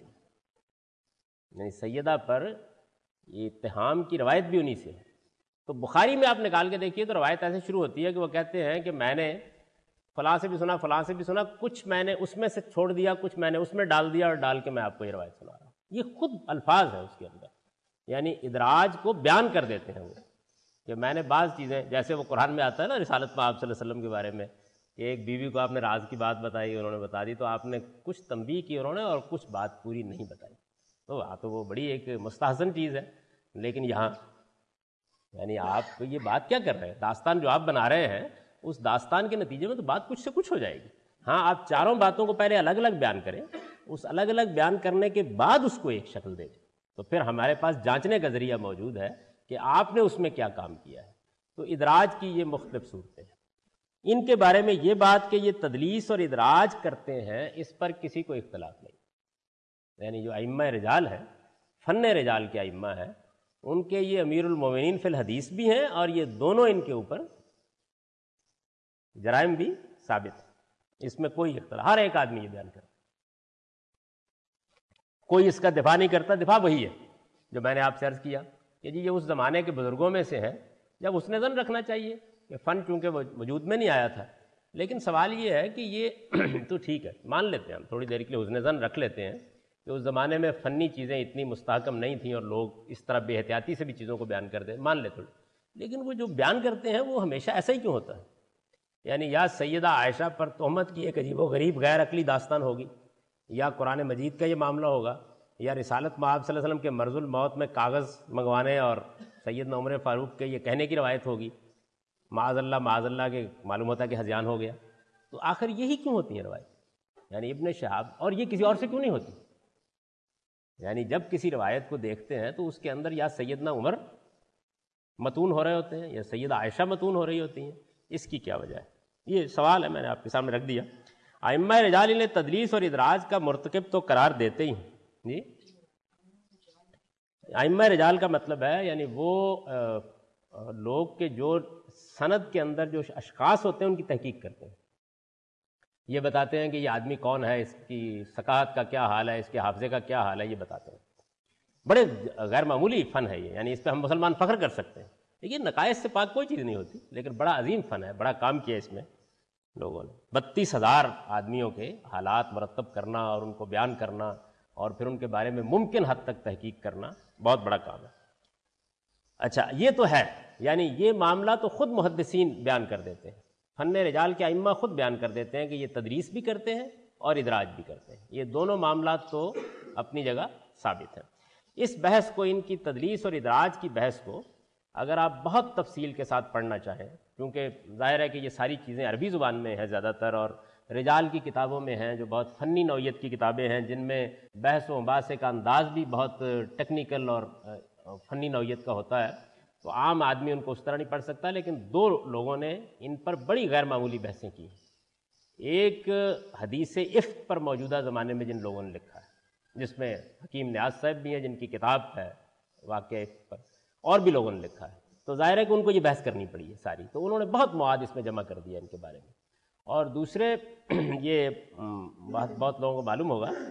یعنی سیدہ پر یہ اتہام کی روایت بھی انہی سے ہے۔ تو بخاری میں آپ نکال کے دیکھیے تو روایت ایسے شروع ہوتی ہے کہ وہ کہتے ہیں کہ میں نے فلاں سے بھی سنا، فلاں سے بھی سنا، کچھ میں نے اس میں سے چھوڑ دیا، کچھ میں نے اس میں ڈال دیا، اور ڈال کے میں آپ کو یہ روایت سنا رہا ہوں۔ یہ خود الفاظ ہیں اس کے اندر، یعنی ادراج کو بیان کر دیتے ہیں وہ، کہ میں نے بعض چیزیں، جیسے وہ قرآن میں آتا ہے نا رسالت میں آپ صلی اللہ علیہ وسلم کے بارے میں، کہ ایک بیوی کو آپ نے راز کی بات بتائی، انہوں نے بتا دی، تو آپ نے کچھ تنبیہ کی انہوں نے اور کچھ بات پوری نہیں بتائی، تو وہاں تو وہ بڑی ایک مستحسن چیز ہے۔ لیکن یہاں یعنی آپ یہ بات کیا کر رہے ہیں، داستان جو آپ بنا رہے ہیں اس داستان کے نتیجے میں تو بات کچھ سے کچھ ہو جائے گی۔ ہاں، آپ چاروں باتوں کو پہلے الگ الگ بیان کریں، اس الگ الگ بیان کرنے کے بعد اس کو ایک شکل دے دیں، تو پھر ہمارے پاس جانچنے کا ذریعہ موجود ہے کہ آپ نے اس میں کیا کام کیا ہے۔ تو ادراج کی یہ مختلف صورتیں ہیں، ان کے بارے میں یہ بات کہ یہ تدلیس اور ادراج کرتے ہیں اس پر کسی کو اختلاف نہیں، یعنی جو ائمہ رجال ہیں، فن رجال کے ائمہ ہیں، ان کے یہ امیر المومنین فی الحدیث بھی ہیں، اور یہ دونوں ان کے اوپر جرائم بھی ثابت ہے، اس میں کوئی اختلاف، ہر ایک آدمی یہ بیان کرتا، کوئی اس کا دفاع نہیں کرتا۔ دفاع وہی ہے جو میں نے آپ سے عرض کیا کہ جی یہ اس زمانے کے بزرگوں میں سے ہیں، جب اس نے ظن رکھنا چاہیے کہ فن چونکہ وجود میں نہیں آیا تھا، لیکن سوال یہ ہے کہ یہ تو ٹھیک ہے، مان لیتے ہیں ہم تھوڑی دیر کے لیے حسن ظن رکھ لیتے ہیں کہ اس زمانے میں فنی چیزیں اتنی مستحکم نہیں تھیں اور لوگ اس طرح بے احتیاطی سے بھی چیزوں کو بیان کرتے ہیں، مان لیتے ہیں، لیکن وہ جو بیان کرتے ہیں وہ ہمیشہ ایسا ہی کیوں ہوتا ہے؟ یعنی یا سیدہ عائشہ پر تہمت کی ایک عجیب و غریب غیر عقلی داستان ہوگی، یا قرآن مجید کا یہ معاملہ ہوگا، یا رسالت میں آپ صلی اللہ علیہ وسلم کے مرض الموت میں کاغذ منگوانے اور سیدنا عمر فاروق کے یہ کہنے کی روایت ہوگی، معاذ اللہ معاذ اللہ کے معلوم ہوتا ہے کہ ہذیان ہو گیا۔ تو آخر یہی کیوں ہوتی ہیں روایت؟ یعنی ابن شہاب، اور یہ کسی اور سے کیوں نہیں ہوتی؟ یعنی جب کسی روایت کو دیکھتے ہیں تو اس کے اندر یا سیدنا عمر متون ہو رہے ہوتے ہیں یا سیدہ عائشہ متون ہو رہی ہوتی ہیں، اس کی کیا وجہ ہے؟ یہ سوال ہے، میں نے آپ کے سامنے رکھ دیا۔ ائمہ رجال انہیں تدلیس اور ادراج کا مرتکب تو قرار دیتے ہی ہیں۔ جی، ائمہ رجال کا مطلب ہے یعنی وہ لوگ کے جو سند کے اندر جو اشخاص ہوتے ہیں ان کی تحقیق کرتے ہیں، یہ بتاتے ہیں کہ یہ آدمی کون ہے، اس کی ثقافت کا کیا حال ہے، اس کے حافظے کا کیا حال ہے، یہ بتاتے ہیں۔ بڑے غیر معمولی فن ہے یہ، یعنی اس پہ ہم مسلمان فخر کر سکتے ہیں۔ لیکن نقائص سے پاک کوئی چیز نہیں ہوتی، لیکن بڑا عظیم فن ہے، بڑا کام کیا اس میں لوگوں نے۔ بتیس ہزار آدمیوں کے حالات مرتب کرنا اور ان کو بیان کرنا اور پھر ان کے بارے میں ممکن حد تک تحقیق کرنا بہت بڑا کام ہے۔ اچھا، یہ تو ہے، یعنی یہ معاملہ تو خود محدثین بیان کر دیتے ہیں، فن رجال کے ائمہ خود بیان کر دیتے ہیں کہ یہ تدریس بھی کرتے ہیں اور ادراج بھی کرتے ہیں، یہ دونوں معاملات تو اپنی جگہ ثابت ہیں۔ اس بحث کو، ان کی تدلیس اور ادراج کی بحث کو اگر آپ بہت تفصیل کے ساتھ پڑھنا چاہیں، کیونکہ ظاہر ہے کہ یہ ساری چیزیں عربی زبان میں ہیں زیادہ تر، اور رجال کی کتابوں میں ہیں جو بہت فنی نوعیت کی کتابیں ہیں، جن میں بحث و مباحثے کا انداز بھی بہت ٹیکنیکل اور فنی نوعیت کا ہوتا ہے، تو عام آدمی ان کو اس طرح نہیں پڑھ سکتا۔ لیکن دو لوگوں نے ان پر بڑی غیر معمولی بحثیں کی ہیں۔ ایک حدیث افک پر موجودہ زمانے میں جن لوگوں نے لکھا ہے، جس میں حکیم نیاز صاحب بھی ہیں جن کی کتاب ہے واقعہ افک پر، اور بھی لوگوں نے لکھا ہے، تو ظاہر ہے کہ ان کو یہ بحث کرنی پڑی ہے ساری، تو انہوں نے بہت مواد اس میں جمع کر دیا ان کے بارے میں۔ اور دوسرے، یہ بہت بہت لوگوں کو معلوم ہوگا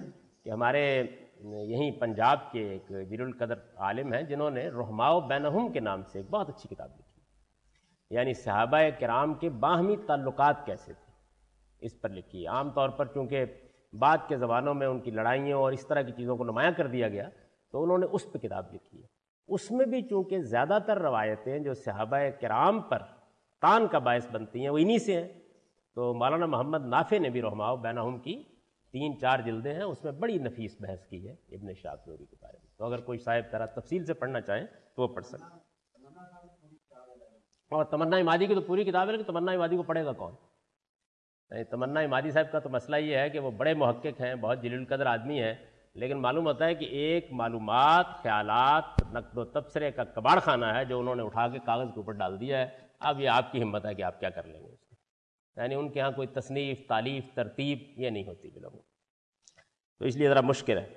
کہ ہمارے یہیں پنجاب کے ایک جلیل القدر عالم ہیں جنہوں نے رحماء بینہم کے نام سے ایک بہت اچھی کتاب لکھی، یعنی صحابہ کرام کے باہمی تعلقات کیسے تھے اس پر لکھی. عام طور پر چونکہ بعد کے زمانوں میں ان کی لڑائیوں اور اس طرح کی چیزوں کو نمایاں کر دیا گیا تو انہوں نے اس پہ کتاب لکھی ہے. اس میں بھی چونکہ زیادہ تر روایتیں جو صحابہ کرام پر طعن کا باعث بنتی ہیں وہ انہی سے ہیں، تو مولانا محمد نافع نے بھی رحماء بینہم کی تین چار جلدیں ہیں، اس میں بڑی نفیس بحث کی ہے ابن شہاب زہری کے بارے میں. تو اگر کوئی صاحب طرح تفصیل سے پڑھنا چاہیں تو وہ پڑھ سکتے. اور تمنا امادی کی تو پوری کتاب ہے، لیکن تمنا امادی کو پڑھے گا کون؟ تمنا امادی صاحب کا تو مسئلہ یہ ہے کہ وہ بڑے محقق ہیں، بہت جلیل القدر آدمی ہیں، لیکن معلوم ہوتا ہے کہ ایک معلومات، خیالات، نقد و تبصرے کا کباڑ خانہ ہے جو انہوں نے اٹھا کے کاغذ کے اوپر ڈال دیا ہے. اب یہ آپ کی ہمت ہے کہ آپ کیا کر لیں گے اس کو. یعنی ان کے ہاں کوئی تصنیف، تالیف، ترتیب یہ نہیں ہوتی لوگوں، تو اس لیے ذرا مشکل ہے.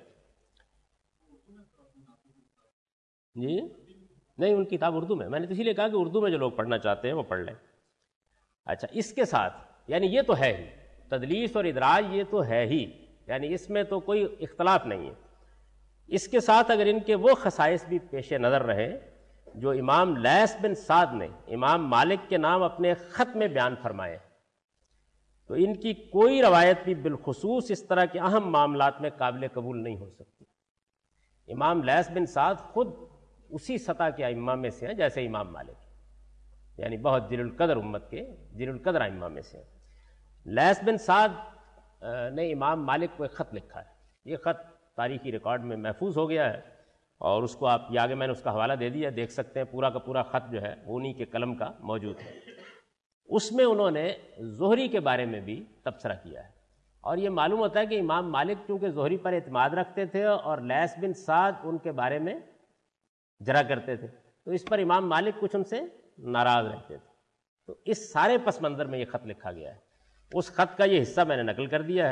جی نہیں، ان کی کتاب اردو میں، میں نے تو اسی لیے کہا کہ اردو میں جو لوگ پڑھنا چاہتے ہیں وہ پڑھ لیں. اچھا، اس کے ساتھ یعنی یہ تو ہے ہی تدلیس اور ادراج، یہ تو ہے ہی، یعنی اس میں تو کوئی اختلاف نہیں ہے. اس کے ساتھ اگر ان کے وہ خصائص بھی پیش نظر رہے جو امام لیث بن سعد نے امام مالک کے نام اپنے خط میں بیان فرمائے، تو ان کی کوئی روایت بھی بالخصوص اس طرح کے اہم معاملات میں قابل قبول نہیں ہو سکتی. امام لیث بن سعد خود اسی سطح کے ائمہ میں سے ہیں جیسے امام مالک، یعنی بہت جلیل القدر امت کے جلیل القدر ائمہ میں سے ہیں. لیث بن سعد نے امام مالک کو ایک خط لکھا ہے، یہ خط تاریخی ریکارڈ میں محفوظ ہو گیا ہے، اور اس کو آپ یہ آگے میں نے اس کا حوالہ دے دیا، دیکھ سکتے ہیں. پورا کا پورا خط جو ہے انہی کے قلم کا موجود ہے. اس میں انہوں نے زہری کے بارے میں بھی تبصرہ کیا ہے، اور یہ معلوم ہوتا ہے کہ امام مالک چونکہ زہری پر اعتماد رکھتے تھے اور لیث بن سعد ان کے بارے میں جرا کرتے تھے، تو اس پر امام مالک کچھ ان سے ناراض رہتے تھے. تو اس سارے پس منظر میں یہ خط لکھا گیا ہے. اس خط کا یہ حصہ میں نے نقل کر دیا ہے.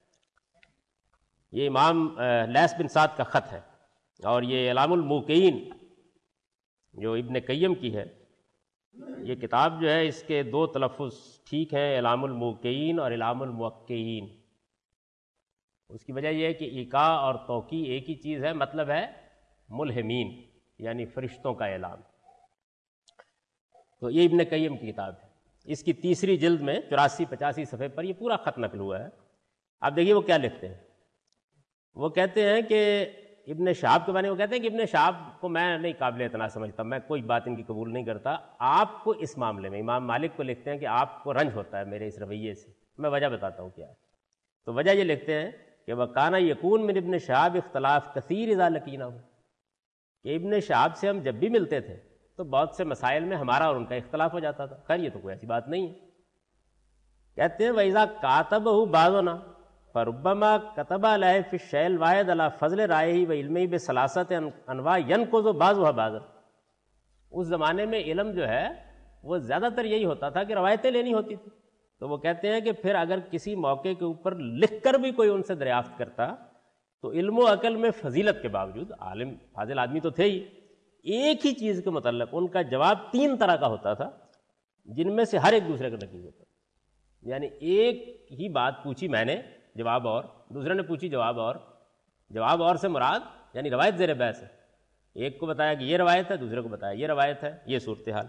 یہ امام لیث بن سعد کا خط ہے، اور یہ اعلام الموقعین جو ابن قیم کی ہے، یہ کتاب جو ہے اس کے دو تلفظ ٹھیک ہیں، اعلام الموقعین اور اعلام الموقعین. اس کی وجہ یہ ہے کہ ایقاع اور توقیع ایک ہی چیز ہے، مطلب ہے ملہمین یعنی فرشتوں کا اعلان. تو یہ ابن قیم کی کتاب ہے، اس کی تیسری جلد میں چوراسی پچاسی صفحے پر یہ پورا خط نقل ہوا ہے. آپ دیکھیے وہ کیا لکھتے ہیں. وہ کہتے ہیں کہ ابن شہاب کے بارے میں وہ کہتے ہیں کہ ابن شہاب کو میں نہیں قابل اعتنا سمجھتا، میں کوئی بات ان کی قبول نہیں کرتا. آپ کو اس معاملے میں امام مالک کو لکھتے ہیں کہ آپ کو رنج ہوتا ہے میرے اس رویے سے. میں وجہ بتاتا ہوں کیا ہے. تو وجہ یہ لکھتے ہیں کہ وَكَانَ يَكُونُ مِنْ ابن شہاب اختلاف کثیر اذا لقیناہ، کہ ابن شہاب سے ہم جب بھی ملتے تھے تو بہت سے مسائل میں ہمارا اور ان کا اختلاف ہو جاتا تھا. خیر یہ تو کوئی ایسی بات نہیں ہے. کہتے ہیں وَإِذَا كَاتَبَهُ بَعْضُنَا فَرُبَّمَا كَتَبَ عَلَيْهِ فِي الشَّيْءِ الْوَاحِدِ عَلَى فَضْلِ رَأْيِهِ وَعِلْمِهِ بِثَلَاثَةِ أَنْوَاعٍ يَنْقُضُ بَعْضُهَا بَعْضًا. اس زمانے میں علم جو ہے وہ زیادہ تر یہی ہوتا تھا کہ روایتیں لینی ہوتی تھی. تو وہ کہتے ہیں کہ پھر اگر کسی موقع کے اوپر لکھ کر بھی کوئی ان سے دریافت کرتا تو علم و عقل میں فضیلت کے باوجود، عالم فاضل آدمی تو تھے ہی، ایک ہی چیز کے متعلق ان کا جواب تین طرح کا ہوتا تھا جن میں سے ہر ایک دوسرے کا نقیض ہوتا. یعنی ایک ہی بات پوچھی میں نے جواب اور، دوسرے نے پوچھی جواب اور. جواب اور سے مراد یعنی روایت زیر بحث ہے. ایک کو بتایا کہ یہ روایت ہے، دوسرے کو بتایا یہ روایت ہے. یہ صورتحال.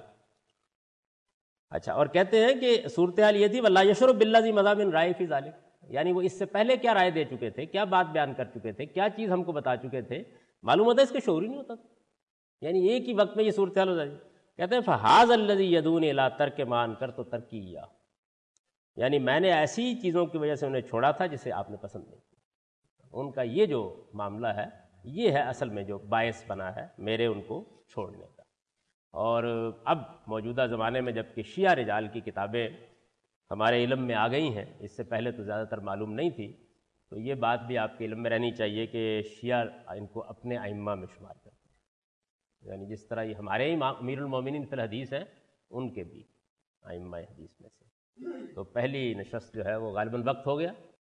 اچھا، اور کہتے ہیں کہ صورتحال یہ تھی وَلَا يَشْرُبْ بِالَّذِي مَضَىٰ مِن رَأْيِهِ فِي ذَلِكَ، یعنی وہ اس سے پہلے کیا رائے دے چکے تھے، کیا بات بیان کر چکے تھے، کیا چیز ہم کو بتا چکے تھے، معلوم ہوتا ہے اس کا شعور ہی نہیں ہوتا تھا. یعنی ایک ہی وقت میں یہ صورتحال ہو جاتی. کہتے ہیں فَهَٰذَا الَّذِي يَدُونِ إِلَىٰ تَرْكِ مَا أَنكَرْتُ تَرْكِيًّا، یعنی میں نے ایسی چیزوں کی وجہ سے انہیں چھوڑا تھا جسے آپ نے پسند نہیں کیا. ان کا یہ جو معاملہ ہے یہ ہے اصل میں جو باعث بنا ہے میرے ان کو چھوڑنے کا. اور اب موجودہ زمانے میں جب کہ شیعہ رجال کی کتابیں ہمارے علم میں آ گئی ہیں، اس سے پہلے تو زیادہ تر معلوم نہیں تھی، تو یہ بات بھی آپ کے علم میں رہنی چاہیے کہ شیعہ ان کو اپنے ائمہ میں شمار کرتے ہیں. یعنی جس طرح یہ ہمارے امام امیر المومنین فی الحدیث ہیں، ان کے بھی ائمہ حدیث میں سے. تو پہلی نشست جو ہے وہ غالباً وقت ہو گیا.